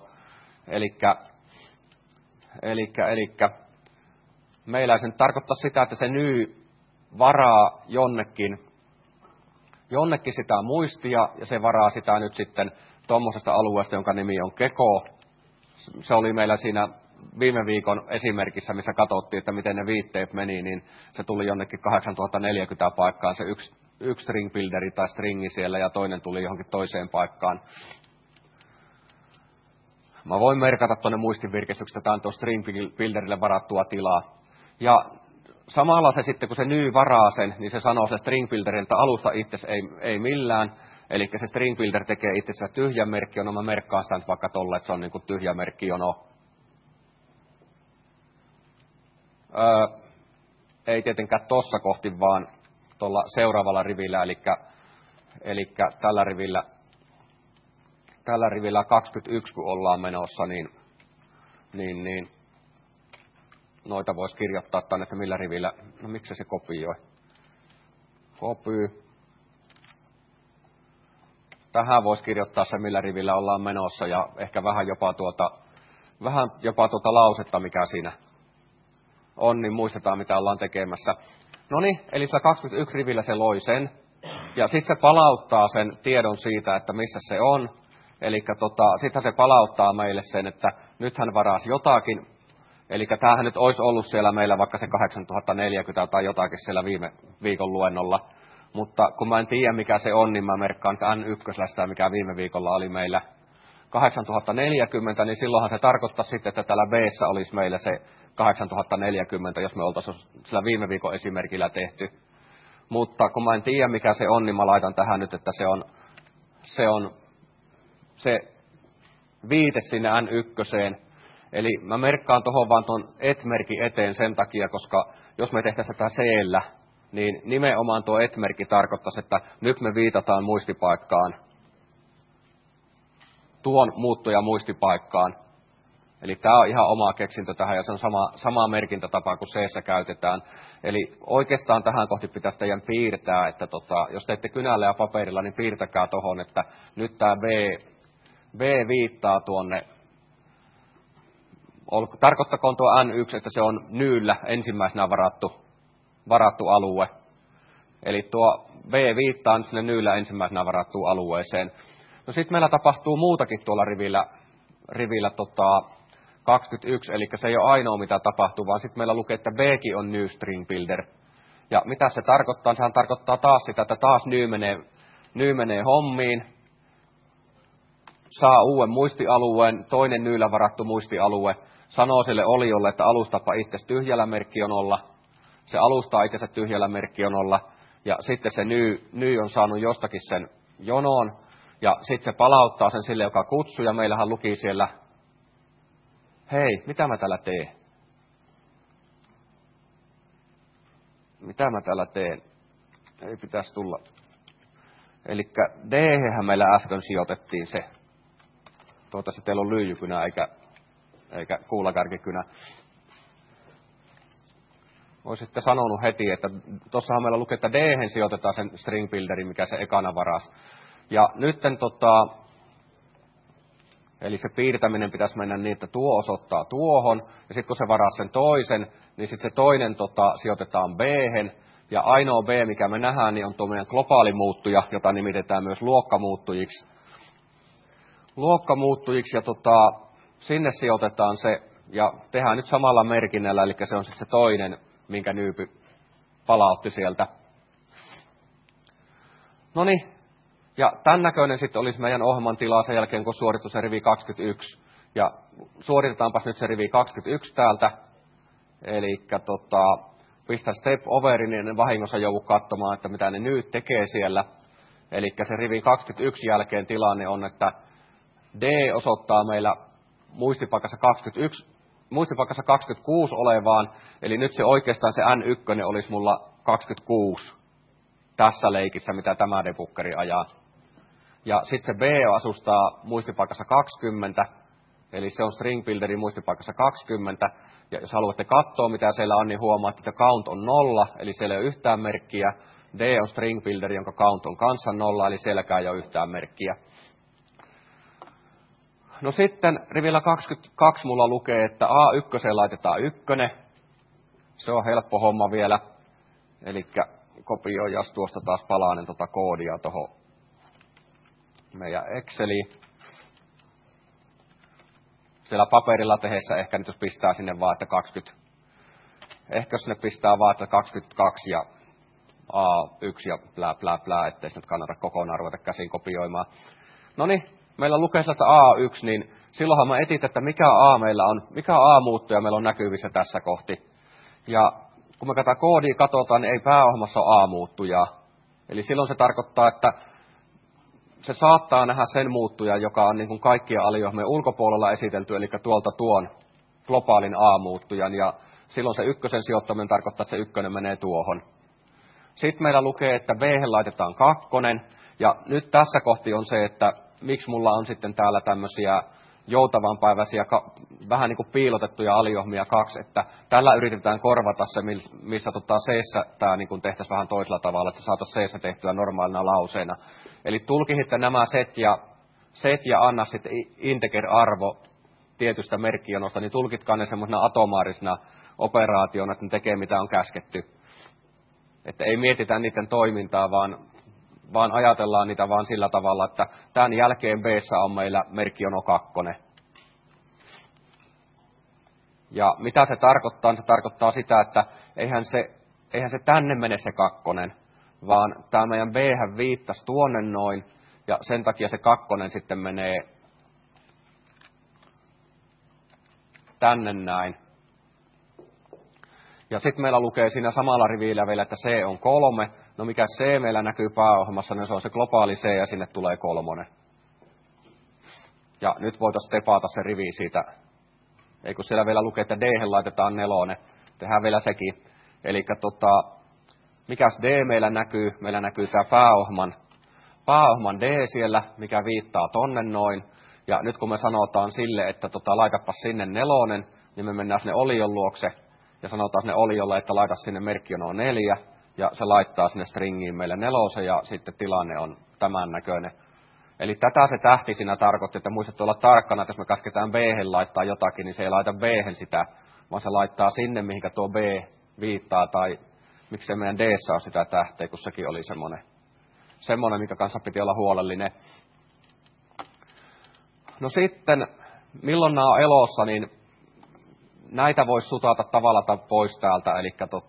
Elikkä meillä se nyt tarkoittaa sitä, että se new varaa jonnekin sitä muistia, ja se varaa sitä nyt sitten tuommoisesta alueesta, jonka nimi on Gecko. Se oli meillä siinä viime viikon esimerkissä, missä katsottiin, että miten ne viitteet meni, niin se tuli jonnekin 8040 paikkaan se yksi string builderi tai stringi siellä, ja toinen tuli johonkin toiseen paikkaan. Mä voin merkata tuonne muistinvirkistyksestä, että tämä on tuo string builderille varattua tilaa. Ja samalla se sitten, kun se new varaa sen, niin se sanoo se string builderiltä alusta itse ei millään. Eli se string builder tekee itsensä tyhjän merkkijono. Mä merkkaan sitä nyt vaikka tolle, että se on niin kuin tyhjä merkkijono. Ei tietenkään tossa kohti, vaan tuolla seuraavalla rivillä, eli tällä rivillä 21, kun ollaan menossa, niin noita voisi kirjoittaa tänne, että millä rivillä, no miksi se kopioi? Copy. Tähän voisi kirjoittaa se, millä rivillä ollaan menossa, ja ehkä vähän jopa tuota lausetta, mikä siinä on, niin muistetaan, mitä ollaan tekemässä. No niin, eli sillä 21 rivillä se loi sen, ja sitten se palauttaa sen tiedon siitä, että missä se on. Eli sitten se palauttaa meille sen, että nyt hän varasi jotakin. Eli tämähän nyt olisi ollut siellä meillä vaikka se 8040 tai jotakin siellä viime viikon luennolla. Mutta kun mä en tiedä mikä se on, niin mä merkkaan N1, mikä viime viikolla oli meillä 8040, niin silloinhan se tarkoittaa sitten, että täällä B:ssä olisi meillä se 8040, jos me oltaisiin sillä viime viikon esimerkillä tehty. Mutta kun mä en tiedä mikä se on, niin mä laitan tähän nyt, että se viite sinne N1. Eli mä merkkaan tuohon vaan tuon et-merkin eteen sen takia, koska jos me tehtäisiin tätä C-llä, niin nimenomaan tuo et-merkki tarkoittaisi, että nyt me viitataan muistipaikkaan, tuon muuttuja muistipaikkaan. Eli tämä on ihan oma keksintö tähän, ja se on sama merkintätapa kuin C-ssä käytetään. Eli oikeastaan tähän kohti pitäisi teidän piirtää, että jos teette kynällä ja paperilla, niin piirtäkää tuohon, että nyt tämä B viittaa tuonne, tarkoittakoon tuo N1, että se on nyyllä ensimmäisenä varattu alue. Eli tuo B viittaa nyt sinne nyyllä ensimmäisenä varattuun alueeseen. No sitten meillä tapahtuu muutakin tuolla rivillä 21, eli se ei ole ainoa mitä tapahtuu, vaan sitten meillä lukee, että Bkin on new string builder. Ja mitä se tarkoittaa? Sehän tarkoittaa taas sitä, että taas new menee hommiin, saa uuden muistialueen, toinen nyyllä varattu muistialue, sanoo sille oliolle, että alustapa itse tyhjällä merkki on olla, se alustaa itsensä tyhjällä merkki on olla, ja sitten se new on saanut jostakin sen jonoon, ja sitten se palauttaa sen sille, joka kutsuu, ja meillähän luki siellä, hei, mitä mä täällä teen? Mitä mä täällä teen? Ei pitäisi tulla. Elikkä D-hän meillä äsken sijoitettiin se. Toivottavasti teillä on lyijykynä eikä kuulakärkikynä. Olisitte sanonut heti, että tuossahan meillä lukee, että D-hen sijoitetaan sen string builderi, mikä se ekana varas. Ja nytten eli se piirtäminen pitäisi mennä niin, että tuo osoittaa tuohon, ja sitten kun se varaa sen toisen, niin sitten se toinen sijoitetaan B-hen, ja ainoa B, mikä me nähdään, niin on tuo meidän globaali muuttuja, jota nimitetään myös luokkamuuttujiksi. Ja sinne sijoitetaan se, ja tehdään nyt samalla merkinnällä, eli se on sitten se toinen, minkä nyypy palautti sieltä. Noniin. Ja tämän näköinen sitten olisi meidän ohjelman tila sen jälkeen, kun suoritu se rivi 21. Ja suoritetaanpas nyt se rivi 21 täältä. Eli pistän step overin, niin en vahingossa joudu katsomaan, että mitä ne nyt tekee siellä. Eli se rivi 21 jälkeen tilanne on, että D osoittaa meillä muistipaikassa 26 olevaan. Eli nyt se oikeastaan se N1 olisi mulla 26 tässä leikissä, mitä tämä debuggeri ajaa. Ja sitten se B asustaa muistipaikassa 20, eli se on string builderin muistipaikassa 20. Ja jos haluatte katsoa, mitä siellä on, niin huomaatte, että count on 0, eli siellä ei ole yhtään merkkiä. D on string builderi, jonka count on kanssa 0, eli sielläkään ei ole yhtään merkkiä. No sitten rivillä 22 mulla lukee, että A1 laitetaan 1. Se on helppo homma vielä. Eli kopioijas tuosta taas palanen koodia tuohon meidän Exceliin. Siellä paperilla tehdessä ehkä nyt jos pistää sinne vaan, että 20. Ehkä jos sinne pistää vaan, että 22 ja A1 ja blää, ettei se nyt kannata kokonaan ruveta käsin kopioimaan. Noniin, meillä lukee sieltä A1, niin silloinhan mä etin, että mikä A meillä on, mikä A-muuttuja meillä on näkyvissä tässä kohti. Ja kun me tätä koodia katsotaan, niin ei pääohjelmassa ole A-muuttujaa. Eli silloin se tarkoittaa, että se saattaa nähdä sen muuttuja, joka on niin kuin kaikkien aliohjelmien ulkopuolella esitelty, eli tuolta tuon globaalin A-muuttujan. Ja silloin se ykkösen sijoittaminen tarkoittaa, että se ykkönen menee tuohon. Sitten meillä lukee, että B-hen laitetaan 2. Ja nyt tässä kohti on se, että miksi mulla on sitten täällä tämmöisiä joutavanpäiväisiä, vähän niin kuin piilotettuja aliohjelmia 2, että tällä yritetään korvata se, missä C-ssä tämä niin kuin tehtäisiin vähän toisella tavalla, että se saataisiin C-ssä tehtyä normaalina lauseena. Eli tulkihitte nämä set ja anna sitten integer-arvo tietystä merkkijonosta, niin tulkitkaa ne semmoisena atomaarisena operaationa, että ne tekee mitä on käsketty. Että ei mietitä niiden toimintaa, vaan ajatellaan niitä vaan sillä tavalla, että tämän jälkeen B:ssä on meillä merkkijono 2. Ja mitä se tarkoittaa? Se tarkoittaa sitä, että eihän se tänne mene se 2, vaan tämä meidän B-hän viittasi tuonne noin, ja sen takia se 2 sitten menee tänne näin. Ja sitten meillä lukee siinä samalla rivillä vielä, että C on 3. No mikä C meillä näkyy pääohjelmassa, niin se on se globaali C ja sinne tulee 3. Ja nyt voitaisiin tepata se rivi siitä. Ei kun siellä vielä lukee, että D-hen laitetaan 4. Tehdään vielä sekin. Eli mikäs D meillä näkyy? Meillä näkyy tämä pääohjelman D siellä, mikä viittaa tonne noin. Ja nyt kun me sanotaan sille, että laitapas sinne 4, niin me mennään sinne olion luokse. Ja sanotaan sinne oliolle, että laita sinne merkkijonoon 4, ja se laittaa sinne stringiin meille 4, ja sitten tilanne on tämän näköinen. Eli tätä se tähti siinä tarkoitti, että muistattu olla tarkkana, että jos me käsketään B-hen laittaa jotakin, niin se ei laita B-hen sitä, vaan se laittaa sinne, mihinkä tuo B viittaa, tai miksei meidän D-ssä ole sitä tähteä, kun sekin oli semmoinen, mikä kanssa piti olla huolellinen. No sitten, milloin nämä on elossa, niin näitä voisi sutata tavalla tai pois täältä, eli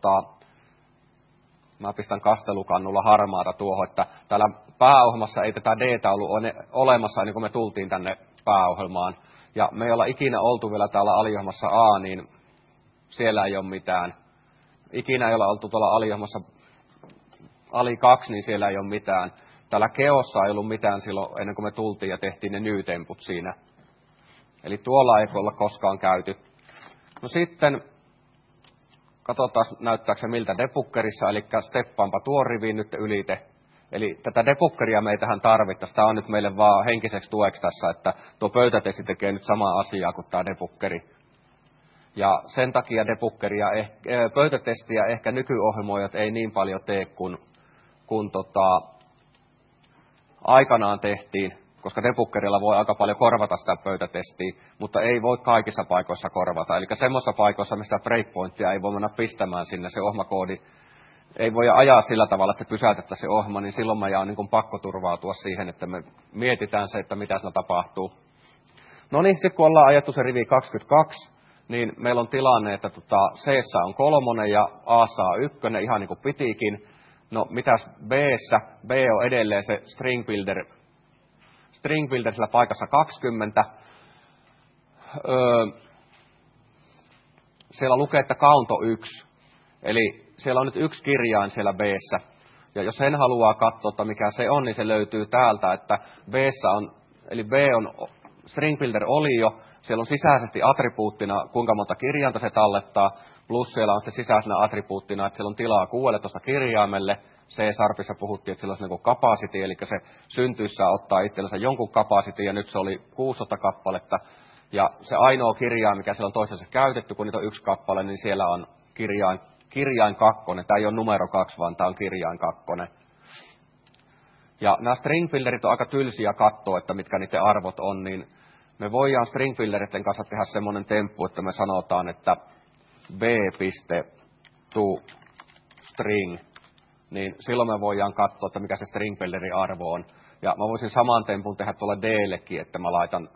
mä pistän kastelukannulla harmaata tuohon, että täällä pääohjelmassa ei tätä D:tä ollut olemassa ennen kuin me tultiin tänne pääohjelmaan. Ja me ei olla ikinä oltu vielä täällä aliohjelmassa A, niin siellä ei ole mitään. Ikinä ei olla oltu tuolla aliohjelmassa Ali 2, niin siellä ei ole mitään. Täällä Keossa ei ollut mitään silloin ennen kuin me tultiin ja tehtiin ne new-temput siinä. Eli tuolla ei olla koskaan käyty. No sitten, katsotaan näyttääkö se miltä debuggerissa, eli steppaanpa tuo riviin nyt ylite. Eli tätä debuggeria me ei tähän tarvittaisi. Tämä on nyt meille vaan henkiseksi tueksi tässä, että tuo pöytätesti tekee nyt samaa asiaa kuin tämä debuggeri. Ja sen takia pöytätestiä ehkä nykyohjelmoijat ei niin paljon tee kuin aikanaan tehtiin, koska debuggerilla voi aika paljon korvata sitä pöytätestiä, mutta ei voi kaikissa paikoissa korvata. Eli semmoisissa paikoissa, mistä breakpointia ei voi mennä pistämään sinne, se ohjelmakoodi ei voi ajaa sillä tavalla, että se pysäytettäisiin se ohjelma, niin silloin meidän on niin pakko turvautua siihen, että me mietitään se, että mitä siinä tapahtuu. No niin, sitten kun ollaan ajettu se rivi 22, niin meillä on tilanne, että C:ssä on 3 ja A:ssa on 1, ihan niin kuin pitikin. No mitäs B:ssä? B on edelleen se string builder sillä paikassa 20. Siellä lukee, että count on 1. Eli siellä on nyt 1 kirjain siellä B:ssä. Ja jos sen haluaa katsoa, että mikä se on, niin se löytyy täältä, että B:ssä on, eli B on string builder oli jo, siellä on sisäisesti attribuuttina, kuinka monta kirjainta se tallettaa, plus siellä on sitten sisäisenä attribuuttina, että siellä on tilaa 16 kirjaimelle. C-sharpissa puhuttiin, että sillä olisi niin capacity, eli se syntyessä ottaa itsellensä jonkun capacity, ja nyt se oli 16 kappaletta. Ja se ainoa kirjain, mikä siellä on toisessa käytetty, kun niitä on 1 kappale, niin siellä on kirjain 2. Tämä ei ole numero 2, vaan tämä on kirjain 2. Ja nämä string builderit on aika tylsiä katsoa, että mitkä niiden arvot on, niin me voidaan string builderitten kanssa tehdä semmoinen temppu, että me sanotaan, että b.toString, niin silloin me voidaan katsoa, että mikä se string builderin arvo on. Ja mä voisin saman tempun tehdä tuolle D:llekin, että mä laitan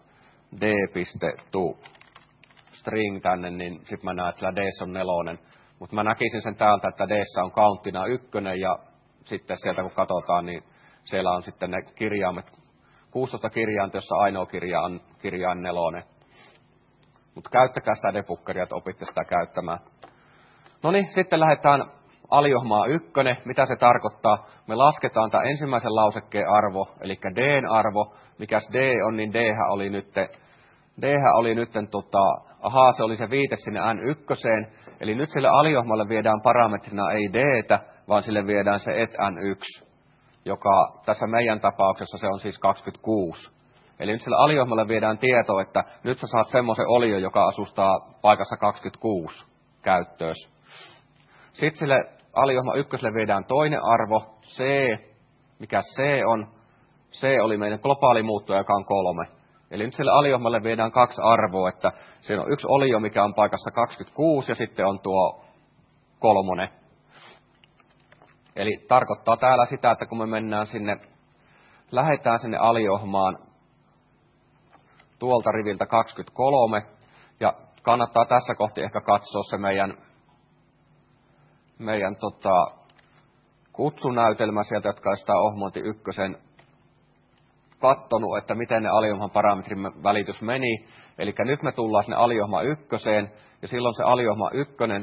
d.toString tänne, niin sitten mä näen, että siellä D:ssä on 4. Mutta mä näkisin sen täältä, että D:ssä on countina 1, ja sitten sieltä kun katsotaan, niin siellä on sitten ne kirjaimet, 16 kirjainta, jossa ainoa kirja on kirjain 4. Mutta käyttäkää sitä debuggeria, että opitte sitä käyttämään. No niin, sitten lähdetään aliohmaa 1. Mitä se tarkoittaa? Me lasketaan tämä ensimmäisen lausekkeen arvo, eli D:n arvo. Mikäs D on, niin D oli nyt, se oli se viite sinne N1. Eli nyt sille aliohmalle viedään parametrina ei D:tä, vaan sille viedään se et N1, joka tässä meidän tapauksessa se on siis 26. Eli nyt sille aliohmalle viedään tieto, että nyt sä saat semmoisen olion, joka asustaa paikassa 26 käyttöön. Sitten sille aliohma 1 viedään toinen arvo, C. Mikä C on? C oli meidän globaali muuttuja, joka on 3. Eli nyt sille aliohmalle viedään 2 arvoa, että siinä on 1 olio, mikä on paikassa 26, ja sitten on tuo 3. Eli tarkoittaa täällä sitä, että kun me lähdetään sinne aliohmaan tuolta riviltä 23, ja kannattaa tässä kohti ehkä katsoa se meidän kutsunäytelmä sieltä, jotka on sitä ohmointi 1 kattonut, että miten ne aliohman parametrin välitys meni. Eli nyt me tullaan sinne aliohma 1, ja silloin se aliohma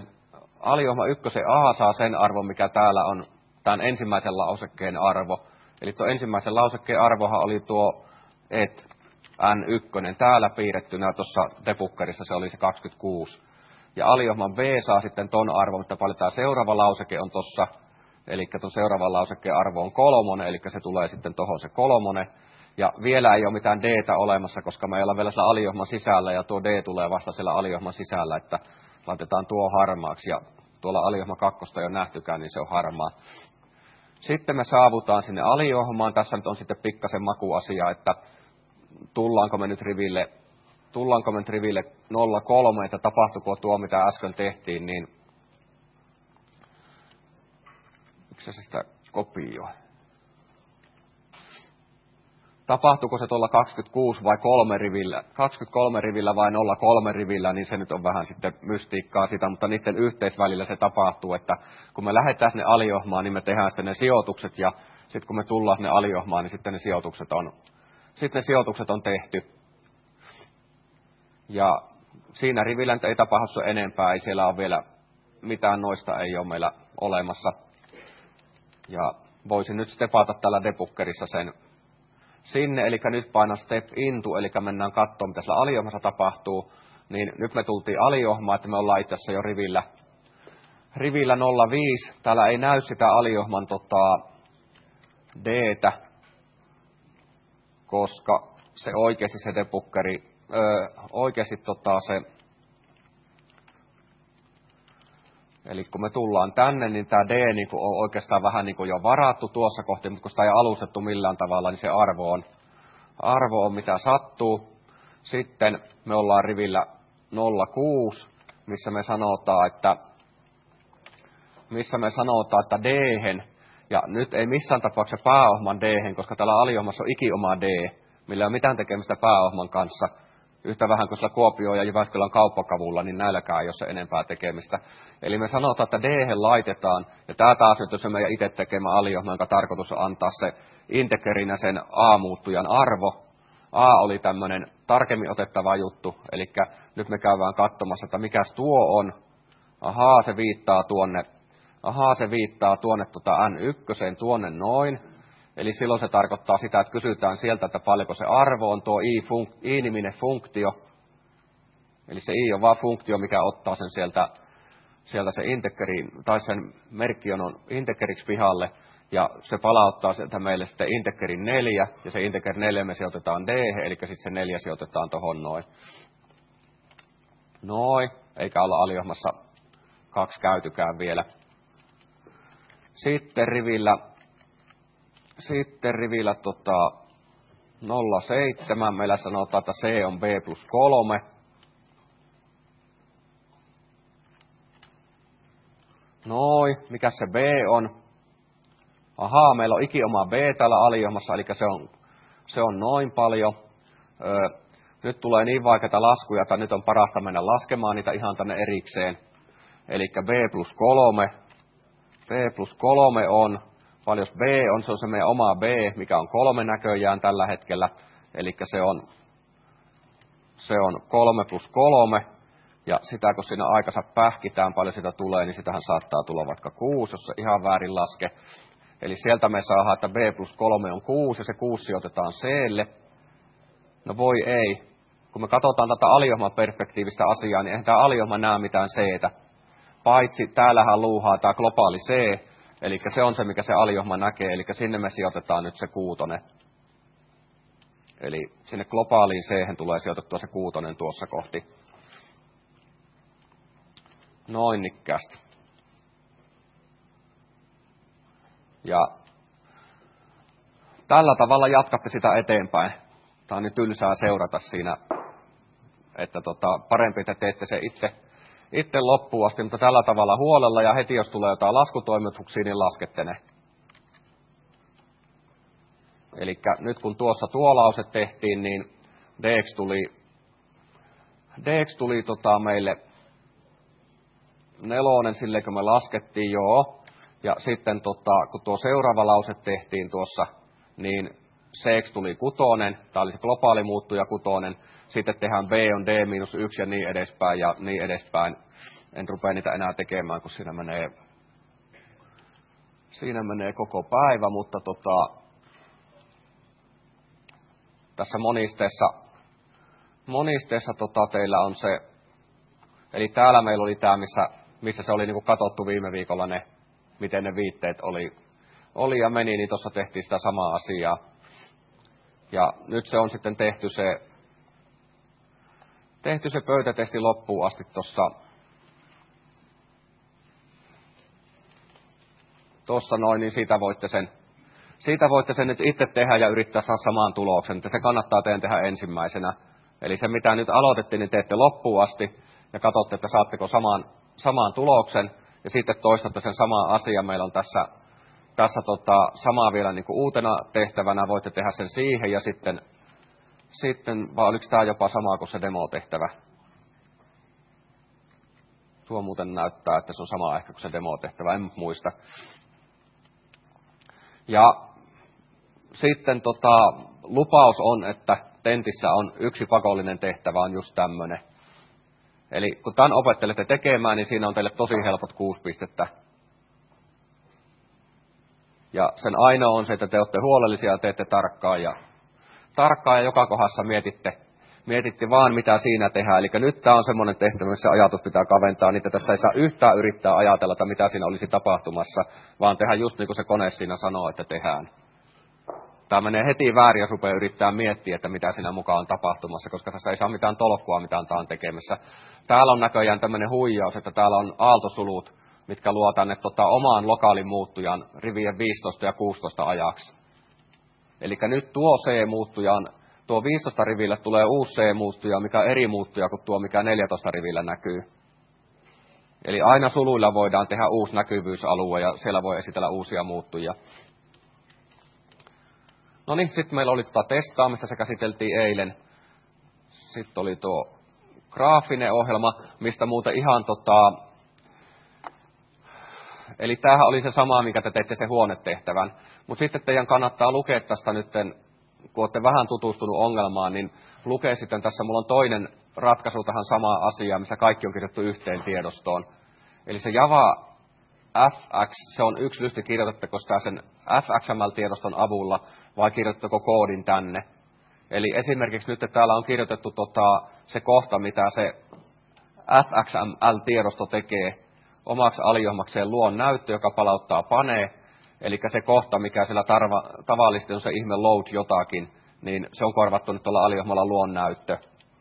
1 A saa sen arvon, mikä täällä on tämän ensimmäisen lausekkeen arvo. Eli tuo ensimmäisen lausekkeen arvohan oli tuo et N1 täällä piirrettynä tuossa debuggerissa, se oli se 26. Ja aliohman B saa sitten ton arvon, mutta paljon tämä seuraava lauseke on tuossa, eli tuon seuraavan lausekkeen arvo on 3, eli se tulee sitten tuohon se 3. Ja vielä ei ole mitään D:tä olemassa, koska me ei olla vielä siellä aliohman sisällä, ja tuo D tulee vasta siellä aliohman sisällä, että laitetaan tuo harmaaksi, ja tuolla aliohma 2 ei ole nähtykään, niin se on harmaa. Sitten me saavutaan sinne aliohmaan. Tässä nyt on sitten pikkasen makuasia, että tullaanko me nyt riville 03, että tapahtuiko tuo, mitä äsken tehtiin, niin miksi se sitä kopioi? Tapahtuuko se tuolla 26 vai 23 rivillä vai 03 rivillä, niin se nyt on vähän sitten mystiikkaa sitä, mutta niiden yhteisvälillä se tapahtuu, että kun me lähdetään sinne aliohmaan, niin me tehdään sitten ne sijoitukset, ja sitten kun me tullaan sinne aliohmaan, niin sitten ne sijoitukset on tehty. Ja siinä rivillä nyt ei tapahdu enempää, ei siellä ole vielä mitään noista ei ole meillä olemassa. Ja voisin nyt stepata tällä debuggerissa sen sinne, eli nyt painan step into, eli mennään katsomaan, mitä siellä aliohmassa tapahtuu. Niin nyt me tultiin aliohmaan, että me ollaan itse asiassa jo rivillä 05. Täällä ei näy sitä aliohman D-tä, koska se oikeasti se debuggeri, eli kun me tullaan tänne, niin tämä D niin on oikeastaan vähän niin kuin jo varattu tuossa kohti, mutta kun sitä ei alustettu millään tavalla, niin se arvo on mitä sattuu. Sitten me ollaan rivillä 06, missä me sanotaan, että D-hen, ja nyt ei missään tapauksessa pääohman D-hen, koska täällä aliohmassa on ikioma D, millä ei ole mitään tekemistä pääohman kanssa. Yhtä vähän kuin sillä Kuopioon ja Jyväskylän kauppakavulla, niin näilläkään ei ole se enempää tekemistä. Eli me sanotaan, että D-hen laitetaan, ja tämä taas nyt on se meidän itse tekemä aliohma, jonka tarkoitus on antaa se integrerinä sen A-muuttujan arvo. A oli tämmöinen tarkemmin otettava juttu, eli nyt me käydään katsomassa, että mikäs tuo on. Ahaa, se viittaa tuonne N1, tuonne noin. Eli silloin se tarkoittaa sitä, että kysytään sieltä, että paljonko se arvo on tuo i-niminen funktio. Eli se i on vaan funktio, mikä ottaa sen sieltä se integeri, tai sen merkki on integeriksi pihalle, ja se palauttaa sieltä meille sitten integerin 4, ja se integer 4 me sijoitetaan d, eli sitten se 4 sijoitetaan tuohon noin. Noin, eikä olla aliohmassa 2 käytykään vielä. Sitten rivillä 07 meillä sanotaan, että C on B+3. Noin, mikä se B on? Ahaa, meillä on ikioma B täällä aliohmassa, eli se on noin paljon. Nyt tulee niin vaikeita laskuja, että nyt on parasta mennä laskemaan niitä ihan tänne erikseen. Eli B+3 on, paljon B on, se on se meidän oma B, mikä on 3 näköjään tällä hetkellä. Eli se on 3+3, ja sitä kun siinä aikansa pähkitään, paljon sitä tulee, niin sitähän saattaa tulla vaikka 6, jos se ihan väärin laske. Eli sieltä me saadaan, että B+3 on 6, ja se 6 sijoitetaan C:lle. No voi ei. Kun me katsotaan tätä aliohman perspektiivistä asiaa, niin eihän tämä aliohma näe mitään C:tä. Paitsi täällähän luuhaa tämä globaali C, eli se on se, mikä se aliohma näkee, eli sinne me sijoitetaan nyt se 6. Eli sinne globaaliin C:hen tulee sijoitettua se 6 tuossa kohti. Noin nikkäästi. Ja tällä tavalla jatkatte sitä eteenpäin. Tämä on niin tylsää seurata siinä, että parempi, että teette se itse loppuun asti, mutta tällä tavalla huolella, ja heti jos tulee jotain laskutoimituksia, niin laskette ne. Eli nyt kun tuossa tuo lause tehtiin, niin dx tuli meille 4, silleen kun me laskettiin, joo. Ja sitten kun tuo seuraava lause tehtiin tuossa, niin cx tuli 6, tämä oli se globaali muuttuja 6, sitten tehdään b on d-1 ja niin edespäin. En rupea niitä enää tekemään, kun siinä menee koko päivä, mutta tässä monisteessa teillä on se, eli täällä meillä oli tämä, missä se oli niin kuin katsottu viime viikolla miten ne viitteet oli ja meni, niin tuossa tehtiin sitä samaa asiaa. Ja nyt se on sitten tehty se pöytätesti loppuun asti tuossa Tuossa noin, niin siitä voitte sen nyt itse tehdä ja yrittää saada samaan tuloksen. Se kannattaa teidän tehdä ensimmäisenä. Eli se, mitä nyt aloitettiin, niin teette loppuun asti ja katsotte, että saatteko samaan tuloksen. Ja sitten toistatte sen saman asian. Meillä on tässä samaa vielä niin kuin uutena tehtävänä. Voitte tehdä sen siihen ja sitten vai oliko tämä jopa sama kuin se demotehtävä? Tuo muuten näyttää, että se on sama ehkä kuin se demotehtävä, en muista. Ja sitten lupaus on, että tentissä on yksi pakollinen tehtävä, on just tämmöinen. Eli kun tämän opettelette tekemään, niin siinä on teille tosi helpot 6 pistettä. Ja sen ainoa on se, että te olette huolellisia ja teette tarkkaan ja joka kohdassa mietitte vaan, mitä siinä tehdään. Eli nyt tämä on semmoinen tehtävä, missä ajatus pitää kaventaa, niin tässä ei saa yhtään yrittää ajatella, että mitä siinä olisi tapahtumassa, vaan tehdään just niin kuin se kone siinä sanoo, että tehdään. Tämä menee heti väärin, jos rupeaa yrittää miettiä, että mitä siinä mukaan on tapahtumassa, koska tässä ei saa mitään tolkkua, mitä tämä on tekemässä. Täällä on näköjään tämmöinen huijaus, että täällä on aaltosulut, mitkä luo tänne omaan lokaalin muuttujan rivien 15 ja 16 ajaksi. Eli nyt tuo C-muuttuja on, tuo 15 riville tulee uusi C-muuttuja, mikä on eri muuttuja kuin tuo, mikä 14 rivillä näkyy. Eli aina suluilla voidaan tehdä uusi näkyvyysalue ja siellä voi esitellä uusia muuttujia. No niin, sitten meillä oli testaamista, se käsiteltiin eilen. Sitten oli tuo graafinen ohjelma, mistä muuten ihan eli tämähän oli se sama, mikä te teitte se huonetehtävän. Mutta sitten teidän kannattaa lukea tästä nyt, kun olette vähän tutustunut ongelmaan, niin lukee sitten tässä, mulla on toinen ratkaisu tähän samaan asiaan, missä kaikki on kirjoittu yhteen tiedostoon. Eli se Java FX, se on yksilöllisesti kirjoitettako sitä sen FXML-tiedoston avulla, vai kirjoittaako koodin tänne. Eli esimerkiksi nyt täällä on kirjoitettu se kohta, mitä se FXML-tiedosto tekee omaksi aliohmakseen luon näyttö, joka palauttaa panee. Eli se kohta, mikä siellä tavallisesti on se ihme load jotakin, niin se on korvattu nyt tuolla aliohmalla luon näyttö.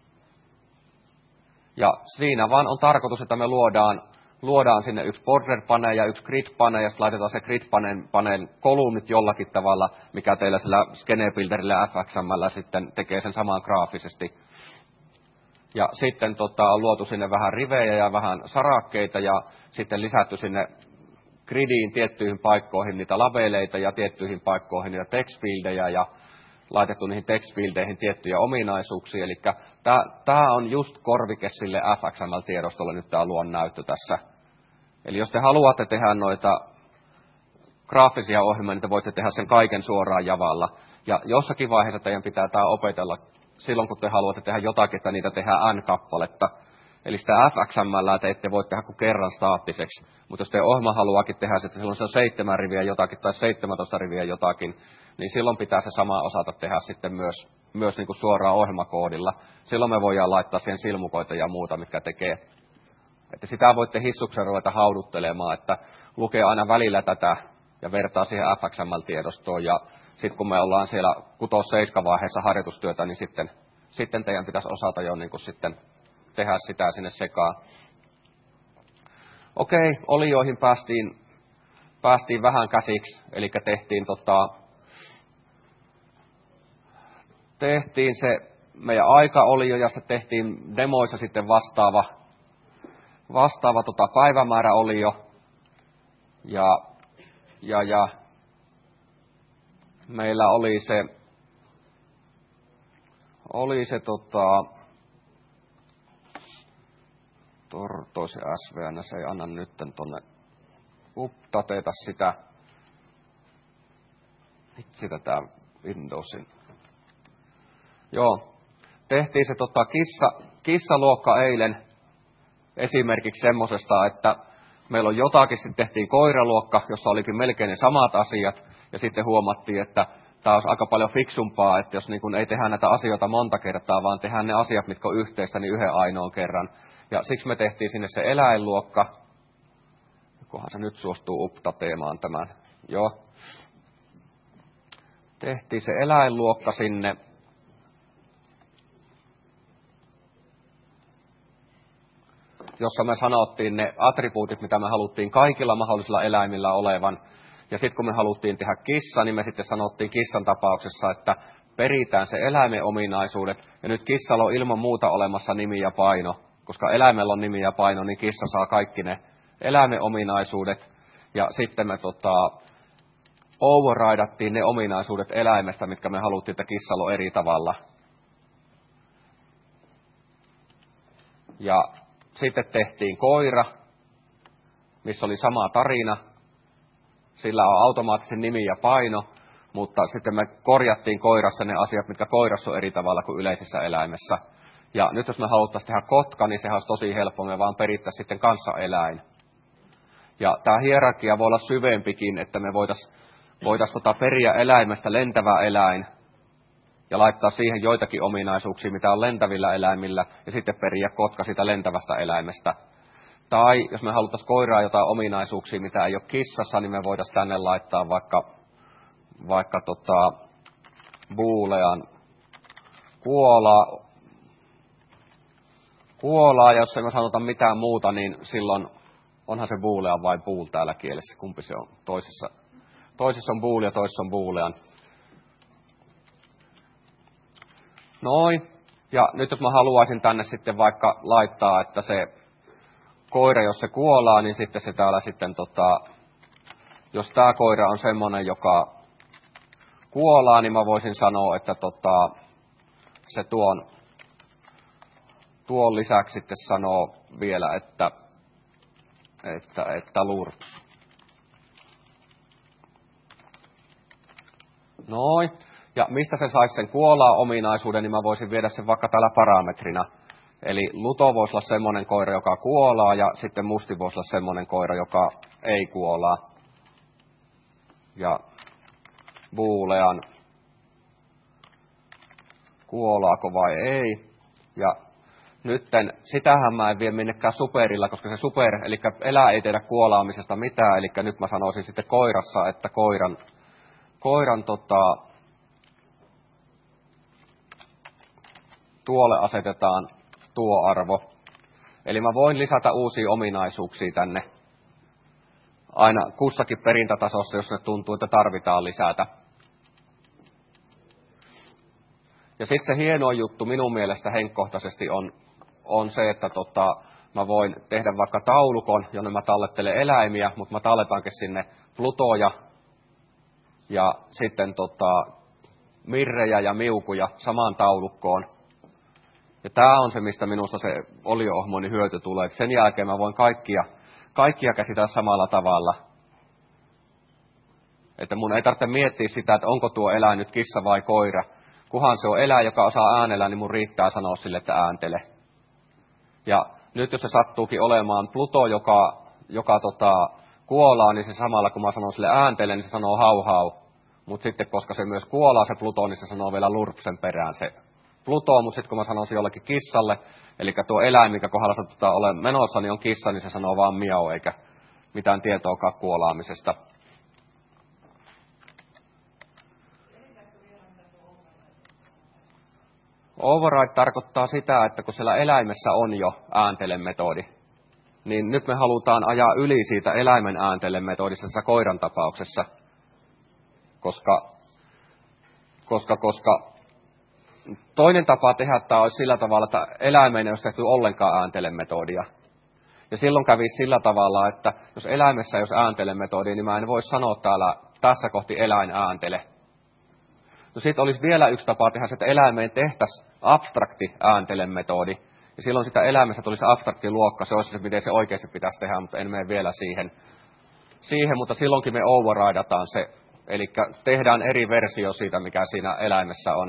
Ja siinä vaan on tarkoitus, että me luodaan sinne yksi border-pane ja yksi grid-pane, ja sitten laitetaan se grid-paneen kolumnit jollakin tavalla, mikä teillä sillä Skenebuilderillä ja FXML sitten tekee sen samaan graafisesti. Ja sitten on luotu sinne vähän rivejä ja vähän sarakkeita, ja sitten lisätty sinne gridiin tiettyihin paikkoihin niitä labeleita ja tiettyihin paikkoihin niitä textfieldejä, ja laitettu niihin textfieldeihin tiettyjä ominaisuuksia. Eli tämä on just korvike sille FXML-tiedostolle nyt tämä luon näyttö tässä. Eli jos te haluatte tehdä noita graafisia ohjelmia, niin te voitte tehdä sen kaiken suoraan Javalla. Ja jossakin vaiheessa teidän pitää tämä opetella silloin, kun te haluatte tehdä jotakin, että niitä tehdään N-kappaletta. Eli sitä FXML te ette voi tehdä kuin kerran staattiseksi. Mutta jos te ohjelma haluaakin tehdä, että silloin se on 7 riviä jotakin tai 17 riviä jotakin, niin silloin pitää se sama osata tehdä sitten myös niin kuin suoraan ohjelmakoodilla. Silloin me voidaan laittaa siihen silmukoita ja muuta, mitkä tekee. Että sitä voitte hissuksen ruveta hauduttelemaan, että lukee aina välillä tätä ja vertaa siihen FXML-tiedostoon. Ja sitten kun me ollaan siellä 6-7 vaiheessa harjoitustyötä, niin sitten teidän pitäisi osata jo niin kuin sitten tehdä sitä sinne sekaan. Okei, olioihin päästiin vähän käsiksi, eli tehtiin se meidän aikaolio ja se tehtiin demoissa sitten vastaava päivämääräolio ja meillä oli se Tortoisen SVN, se ei anna nytten tonne updateeta sitä. Vitsi tätä Windowsin. Joo, tehtiin se kissaluokka eilen esimerkiksi semmosesta, että meillä on jotakin, sitten tehtiin koiraluokka, jossa olikin melkein ne samat asiat, ja sitten huomattiin, että tämä olisi aika paljon fiksumpaa, että jos niin kun ei tehdä näitä asioita monta kertaa, vaan tehdään ne asiat, mitkä on yhteistä, niin yhden ainoan kerran. Ja siksi me tehtiin sinne se eläinluokka. Kunhan se nyt suostuu updateemaan tämän. Joo. Tehtiin se eläinluokka sinne. Jossa me sanottiin ne attribuutit, mitä me haluttiin kaikilla mahdollisilla eläimillä olevan. Ja sitten kun me haluttiin tehdä kissa, niin me sitten sanottiin kissan tapauksessa, että peritään se eläimen ominaisuudet. Ja nyt kissalla on ilman muuta olemassa nimi ja paino. Koska eläimellä on nimi ja paino, niin kissa saa kaikki ne eläimen ominaisuudet. Ja sitten me overridattiin ne ominaisuudet eläimestä, mitkä me haluttiin, että kissalla on eri tavalla. Ja sitten tehtiin koira, missä oli sama tarina. Sillä on automaattisen nimi ja paino, mutta sitten me korjattiin koirassa ne asiat, mitkä koirassa on eri tavalla kuin yleisessä eläimessä. Ja nyt jos me haluttaisiin tehdä kotka, niin sehän olisi tosi helppo, me vaan perittäisiin sitten kanssaeläin. Ja tämä hierarkia voi olla syvempikin, että me voitaisiin periä eläimestä lentävä eläin ja laittaa siihen joitakin ominaisuuksia, mitä on lentävillä eläimillä, ja sitten periä kotka siitä lentävästä eläimestä. Tai jos me haluttaisiin koiraa jotain ominaisuuksia, mitä ei ole kissassa, niin me voitaisiin tänne laittaa vaikka boolean kuolaa, ja jos emme sanota mitään muuta, niin silloin onhan se boolean vai bool täällä kielessä, kumpi se on toisessa on bool ja toisessa on boolean. Noin, ja nyt jos mä haluaisin tänne sitten vaikka laittaa, että se koira, jos se kuolaa, niin sitten se täällä sitten, jos tämä koira on semmoinen, joka kuolaa, niin mä voisin sanoa, että se tuon lisäksi sitten sanoo vielä, että lurps. Noin, ja mistä se saisi sen kuolaa-ominaisuuden, niin mä voisin viedä sen vaikka täällä parametrina. Eli luto voisi olla semmoinen koira, joka kuolaa, ja sitten musti voisi olla semmoinen koira, joka ei kuolaa. Ja boolean, kuolaako vai ei. Ja nytten sitähän mä en vie minnekään superilla, koska se super, eli elää ei tehdä kuolaamisesta mitään. Eli nyt mä sanoisin sitten koirassa, että koiran tuolle asetetaan tuo arvo. Eli mä voin lisätä uusia ominaisuuksia tänne aina kussakin perintätasossa, jos ne tuntuu, että tarvitaan lisätä. Ja sitten se hieno juttu minun mielestä henkkohtaisesti on se, että mä voin tehdä vaikka taulukon, jonne mä tallettelen eläimiä, mutta mä talletaankin sinne plutoja ja sitten mirrejä ja miukuja samaan taulukkoon. Ja tämä on se, mistä minusta se olio-ohmoinen hyöty tulee. Et sen jälkeen mä voin kaikkia käsitellä samalla tavalla. Että mun ei tarvitse miettiä sitä, että onko tuo eläin nyt kissa vai koira. Kunhan se on eläin, joka osaa äänellä, niin mun riittää sanoa sille, että ääntele. Ja nyt jos se sattuukin olemaan Pluto, joka kuolaa, niin se samalla kun mä sanon sille ääntele, niin se sanoo hau hau. Mutta sitten koska se myös kuolaa se Pluto, niin se sanoo vielä lurpsen perään se Pluto, mutta sitten kun mä sanon se jollekin kissalle, eli tuo eläin, mikä kohdalla sattutaan ole menossa, niin on kissa, niin se sanoo vaan miau, eikä mitään tietoakaan kuolaamisesta. Override tarkoittaa sitä, että kun siellä eläimessä on jo ääntelemetodi, niin nyt me halutaan ajaa yli siitä eläimen ääntelemetodista tässä koiran tapauksessa, koska toinen tapa tehdä tämä olisi sillä tavalla, että eläimeen ei olisi tehty ollenkaan ääntelemetodia. Ja silloin kävisi sillä tavalla, että jos eläimessä ei olisi ääntelemetodia, niin mä en voi sanoa täällä tässä kohti eläin ääntele. No sitten olisi vielä yksi tapa tehdä, että eläimeen tehtäisiin abstrakti ääntelemetodi. Ja silloin sitä eläimestä tulisi abstrakti luokka, se olisi se, miten se oikeasti pitäisi tehdä, mutta en mene vielä siihen, mutta silloinkin me overridataan se. Eli tehdään eri versio siitä, mikä siinä eläimessä on.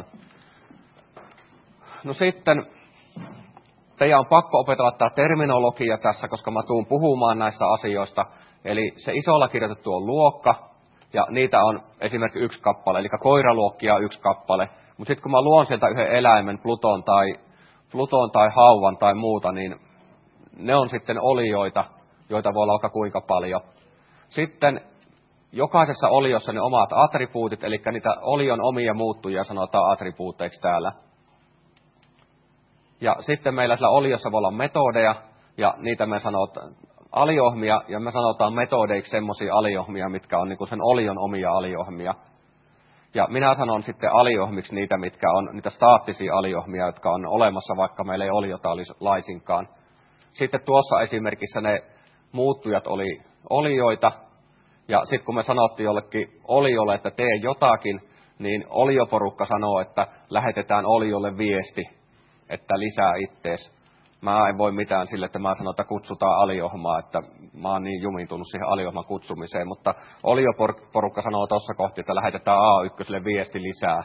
No sitten, teidän on pakko opetella tämä terminologia tässä, koska mä tuun puhumaan näistä asioista. Eli se isolla kirjoitettu on luokka, ja niitä on esimerkiksi 1 kappale, eli koiraluokkia on 1 kappale. Mutta sitten kun mä luon sieltä yhden eläimen, Pluton tai hauvan tai muuta, niin ne on sitten olioita, joita voi olla vaikka kuinka paljon. Sitten jokaisessa oliossa ne omat attribuutit, eli niitä olion omia muuttujia sanotaan attribuuteiksi täällä. Ja sitten meillä sillä oliossa voi olla metodeja, ja niitä me aliohmia, ja me sanotaan metodeiksi semmoisia aliohmia, mitkä on niin kuin sen olion omia aliohmia. Ja minä sanon sitten aliohmiksi niitä, mitkä on niitä staattisia aliohmia, jotka on olemassa, vaikka meillä ei oliota olisi laisinkaan. Sitten tuossa esimerkissä ne muuttujat oli olioita, ja sitten kun me sanottiin jollekin oliolle, että tee jotakin, niin olioporukka sanoo, että lähetetään oliolle viesti, että lisää ittees. Mä en voi mitään sille, että mä sanon, että kutsutaan aliohmaa, että mä oon niin jumintunut siihen aliohman kutsumiseen, mutta olioporukka sanoo tuossa kohti, että lähetetään A1 viesti lisää.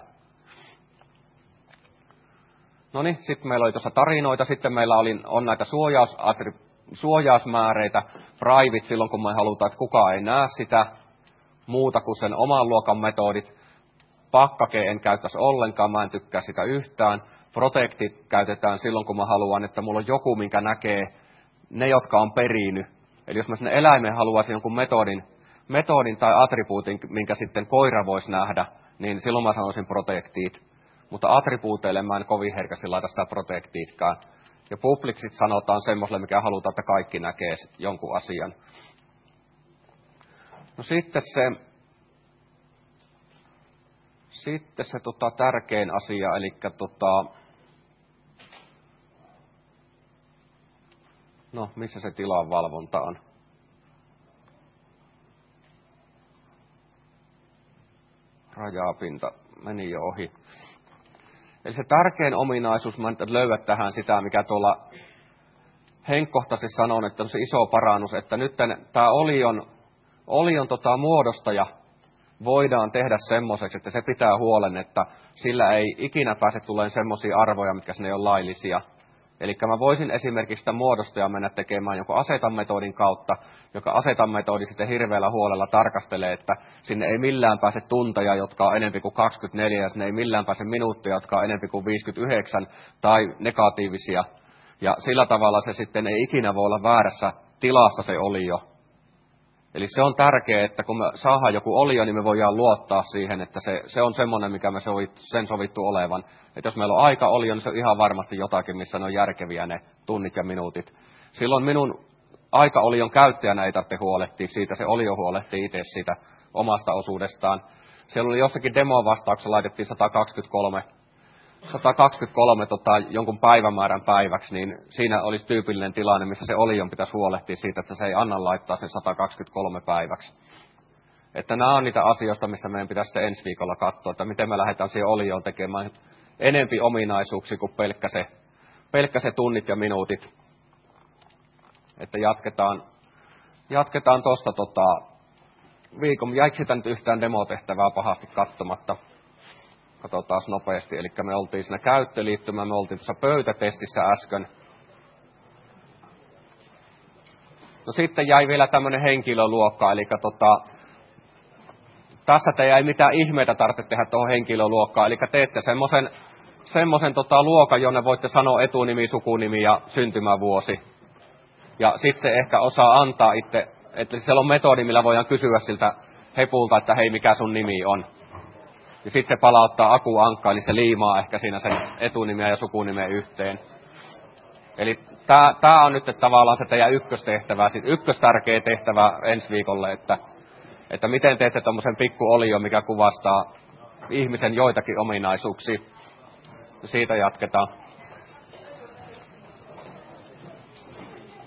No niin, sitten meillä oli tuossa tarinoita, sitten meillä on näitä suojausmääreitä, private silloin kun me halutaan, että kukaan ei näe sitä muuta kuin sen oman luokan metodit. Pakkake en käyttäisi ollenkaan, mä en tykkää sitä yhtään. Protectit käytetään silloin, kun mä haluan, että mulla on joku, minkä näkee ne, jotka on perinyt. Eli jos mä sinne eläimeen haluaisin jonkun metodin tai attribuutin, minkä sitten koira voisi nähdä, niin silloin mä sanoisin protectit. Mutta attribuuteille mä en kovin herkästi laita sitä protectitkaan. Ja publicsit sanotaan semmoiselle, mikä halutaan, että kaikki näkee jonkun asian. No sitten se tärkein asia, eli no, missä se tilan valvonta on? Rajapinta meni jo ohi. Eli se tärkein ominaisuus, mä en löydä tähän sitä, mikä tuolla henkkohtaisesti sanon, että on se iso parannus, että nyt tämä olion muodostaja voidaan tehdä semmoiseksi, että se pitää huolen, että sillä ei ikinä pääse tulemaan semmoisia arvoja, mitkä sinne ei ole laillisia. Eli mä voisin esimerkiksi sitä muodostajaa mennä tekemään jonkun asetanmetodin kautta, joka asetanmetodi sitten hirveällä huolella tarkastelee, että sinne ei millään pääse tunteja, jotka on enempi kuin 24, ja sinne ei millään pääse minuutteja, jotka on enempi kuin 59, tai negatiivisia. Ja sillä tavalla se sitten ei ikinä voi olla väärässä tilassa se olio. Eli se on tärkeää, että kun me saadaan joku olio, niin me voidaan luottaa siihen, että se on semmoinen, mikä me sen sovittu olevan. Että jos meillä on aika olio, niin se on ihan varmasti jotakin, missä ne on järkeviä ne tunnit ja minuutit. Silloin minun aika-olion käyttäjänä ei tarvitse huolehtia siitä, se olio huolehtii itse siitä omasta osuudestaan. Siellä oli jossakin demon-vastauksessa laitettiin 123 jonkun päivämäärän päiväksi, niin siinä olisi tyypillinen tilanne, missä se olion pitäisi huolehtia siitä, että se ei anna laittaa sen 123 päiväksi. Että nämä on niitä asioista, mistä meidän pitäisi sitten ensi viikolla katsoa, että miten me lähdetään siihen olioon tekemään enempi ominaisuuksia kuin pelkkä se tunnit ja minuutit. Että jatketaan tuosta viikon. Jäikö sitä nyt yhtään demotehtävää pahasti katsomatta? Katsotaan nopeasti. Eli me oltiin siinä käyttöliittymään, me oltiin tuossa pöytätestissä äsken. No sitten jäi vielä tämmöinen henkilöluokka, eli tässä teidän ei mitään ihmeitä tarvitse tehdä tuohon henkilöluokkaan, eli teette semmoisen luokan, jonne voitte sanoa etunimi, sukunimi ja syntymävuosi. Ja sitten se ehkä osaa antaa itse, että siellä on metodi, millä voidaan kysyä siltä hepulta, että hei, mikä sun nimi on. Ja sitten se palauttaa akuankkaan, eli se liimaa ehkä siinä sen etunimeä ja sukunimeä yhteen. Eli tämä on nyt tavallaan se teidän ykköstehtävä, ykköstärkeä tehtävä ensi viikolle, että miten teette tommosen pikkuolion, mikä kuvastaa ihmisen joitakin ominaisuuksia. Siitä jatketaan.